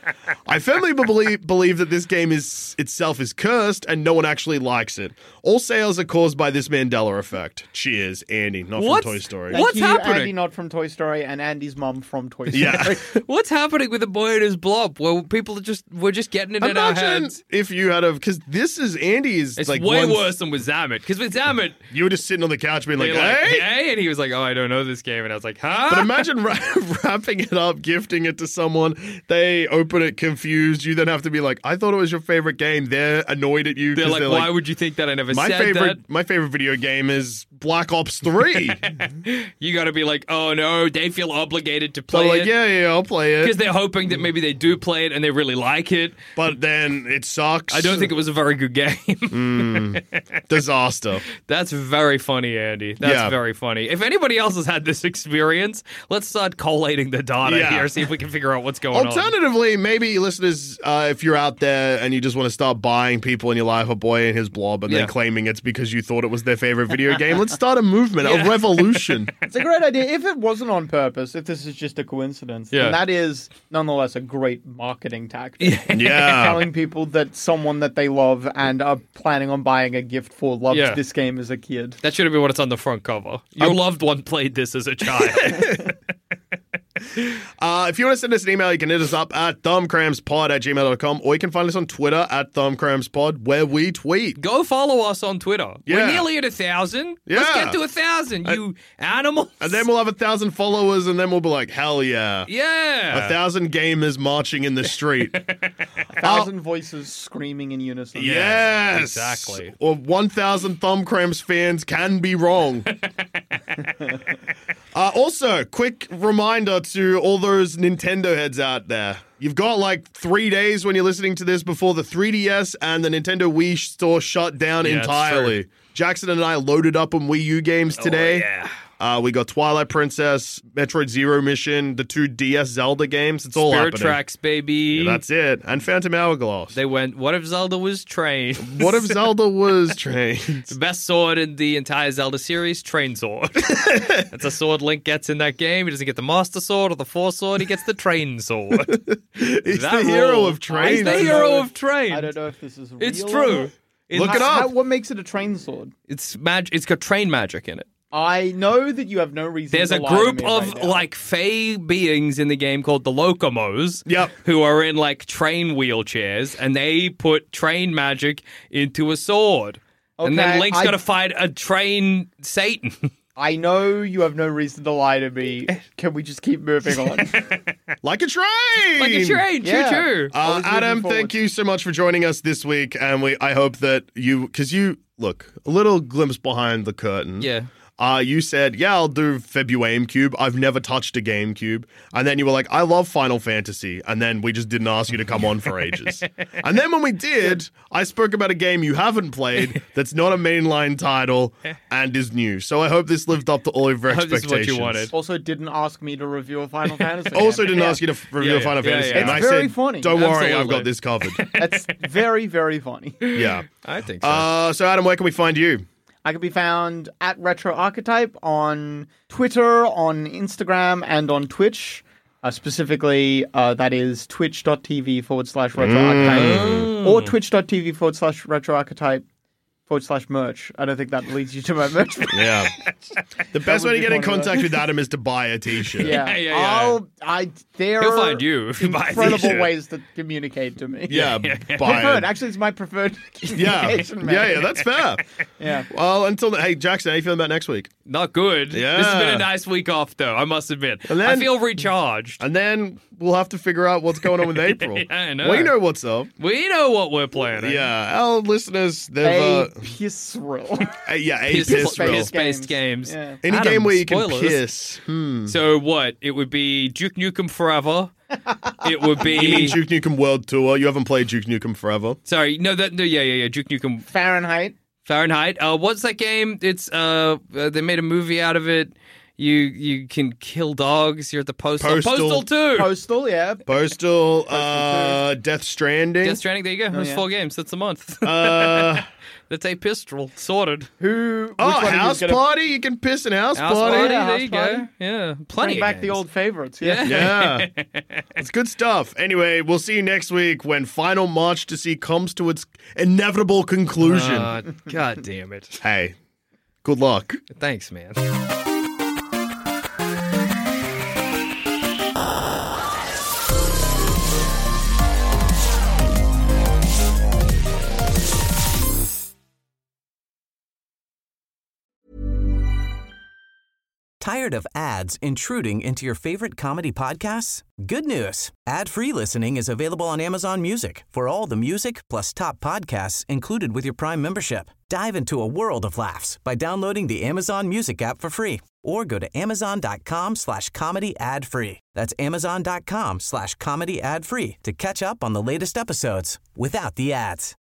I firmly believe, believe that this game is itself is cursed and no one actually likes it. All sales are caused by this Mandela effect. Cheers, Andy, not What's- from Toy Story. Thank What's you, happening? Andy, not from Toy Story, and Andy's mum from Toy Story. Yeah. What's happening with the boy and his blob? Well, people are just we're just getting it in our Imagine heads. if you had a, because this is Andy is It's like way one- worse than with Zamet. Because with Zamet, You were just sitting on the couch being like, they're like, hey. hey, and he was like, oh, I don't know this game, and I was like, huh? But imagine ra- wrapping it up, gifting it to someone. They open it confused. You then have to be like, I thought it was your favorite game. They're annoyed at you. they're 'cause like, they're why would you think that? I never my said favorite, my favorite video game is Black Ops three. that. You got to be like, oh no, they feel obligated to So play like, it. yeah, yeah, I'll play Because it. they're hoping that maybe they do play it and they really like it. But then it sucks. I don't think it was a very good game. disaster. That's very funny, Andy. That's Yeah. very funny. If anybody else has had this experience, let's start collating the data Yeah. here, see if we can figure out what's going on. Alternatively, maybe listeners, uh, if you're out there and you just want to start buying people in your life a boy and his blob and Yeah. then claiming it's because you thought it was their favorite video game, let's start a movement, Yeah. a revolution. It's a great idea. If it wasn't on purpose, if this is just a coincidence, Yeah. then that is nonetheless a great marketing tactic. Yeah. Telling people that someone that they love and are planning on buying a gift for loved Yeah. this game as a kid. That should have been what it's on the front cover. Your Um, loved one played this as a child. Uh, if you want to send us an email, you can hit us up at thumbcrampspod at gmail dot com, or you can find us on Twitter at thumbcrampspod, where we tweet. Go follow us on Twitter. Yeah. We're nearly at a thousand. Let's Yeah. get to a thousand, you animals. And then we'll have a thousand followers, and then we'll be like, hell yeah. yeah. A thousand gamers marching in the street. A thousand voices screaming in unison. Yes. exactly. Or one thousand Thumb Cramps fans can be wrong. uh, also, quick reminder to all those Nintendo heads out there. You've got like three days when you're listening to this before the three D S and the Nintendo Wii store shut down Yeah, it's entirely. true. Jackson and I loaded up on Wii U games today. Oh, yeah. Uh, we got Twilight Princess, Metroid Zero Mission, the two D S Zelda games. It's all Spirit happening. Tracks, baby. Yeah, that's it. And Phantom Hourglass. They went, what if Zelda was trained? What if Zelda was trained? The best sword in the entire Zelda series, Train Sword. That's a sword Link gets in that game. He doesn't get the Master Sword or the Force Sword. He gets the Train Sword. He's That the hero rule. of Train. He's the hero of Train. I don't know if this is real. It's or true. not. It's, Look it How- up. what makes it a train sword? It's mag- It's got train magic in it. I know that you have no reason There's to a lie to group me of right now. like fey beings in the game called the Locomos. Yep. Who are in like train wheelchairs, and they put train magic into a sword. And then Okay, Link's I- got to fight a train Satan. I know you have no reason to lie to me. Can we just keep moving on? Like a train! Like a train, Yeah. choo choo. Uh, Always moving Adam, forward. thank you so much for joining us this week, and we I hope that you because you look a little glimpse behind the curtain. Yeah. Uh, you said, yeah, I'll do FebuAmeCube. I've never touched a GameCube. And then you were like, I love Final Fantasy. And then we just didn't ask you to come on for ages. And then when we did, I spoke about a game you haven't played that's not a mainline title and is new. So I hope this lived up to all of your I hope this is expectations. what you wanted. Also, didn't ask me to review a Final Fantasy. Also game. didn't Yeah. ask you to f- review Yeah, a Final yeah, Fantasy yeah, game. yeah. I It's very said, funny. don't worry, I've Absolutely. got this covered. That's very, very funny. Yeah. I think so. Uh, so Adam, where can we find you? I can be found at Retro Archetype on Twitter, on Instagram, and on Twitch. Uh, specifically, uh, that is twitch.tv forward slash retro archetype or twitch.tv forward slash retro archetype forward slash merch. I don't think that leads you to my merch. Yeah. The best would way to be get in funny, though. contact with Adam is to buy a t-shirt. Yeah, Yeah, yeah, yeah. I'll, I, there He'll are find you if you buy a incredible t-shirt. ways to communicate to me. Yeah, Yeah. buy Preferred. it. Actually, it's my preferred Yeah. communication Yeah, method. yeah, that's fair. Yeah. Well, until then, hey, Jackson, how you feeling about next week? Not good. Yeah. This has been a nice week off, though, I must admit. And then- I feel recharged. And then we'll have to figure out what's going on with April. Yeah, I know. We know what's up. We know what we're planning. Yeah, our listeners, they've, A uh, piss rill. uh, yeah, a Piss- piss piss- roll. piss-based games. Yeah. Any Adam, game where you can spoilers. piss. Hmm. So what? It would be Duke Nukem Forever. It would be. You mean Duke Nukem World Tour? You haven't played Duke Nukem Forever? Sorry, no, that no, yeah, yeah, yeah. Duke Nukem Fahrenheit. Fahrenheit. Uh, what's that game? It's uh, uh, they made a movie out of it. You you can kill dogs. You're at the postal. Postal. two. Postal, yeah. Postal, uh, Death Stranding. Death Stranding. There you go. There's yeah. four games. That's a month. Uh, That's a pistol sorted. Who? which oh, one of you is House gonna Party. You can piss in House, House Party. Party. Yeah, there House you Party. go. Yeah, plenty. Bring of back the games. old favorites. Yeah. Yeah. Yeah. It's good stuff. Anyway, we'll see you next week when Final March to See comes to its inevitable conclusion. Uh, God damn it. Hey, good luck. Thanks, man. Tired of ads intruding into your favorite comedy podcasts? Good news. Ad-free listening is available on Amazon Music for all the music plus top podcasts included with your Prime membership. Dive into a world of laughs by downloading the Amazon Music app for free or go to amazon.com slash comedy ad free. That's amazon.com slash comedy ad free to catch up on the latest episodes without the ads.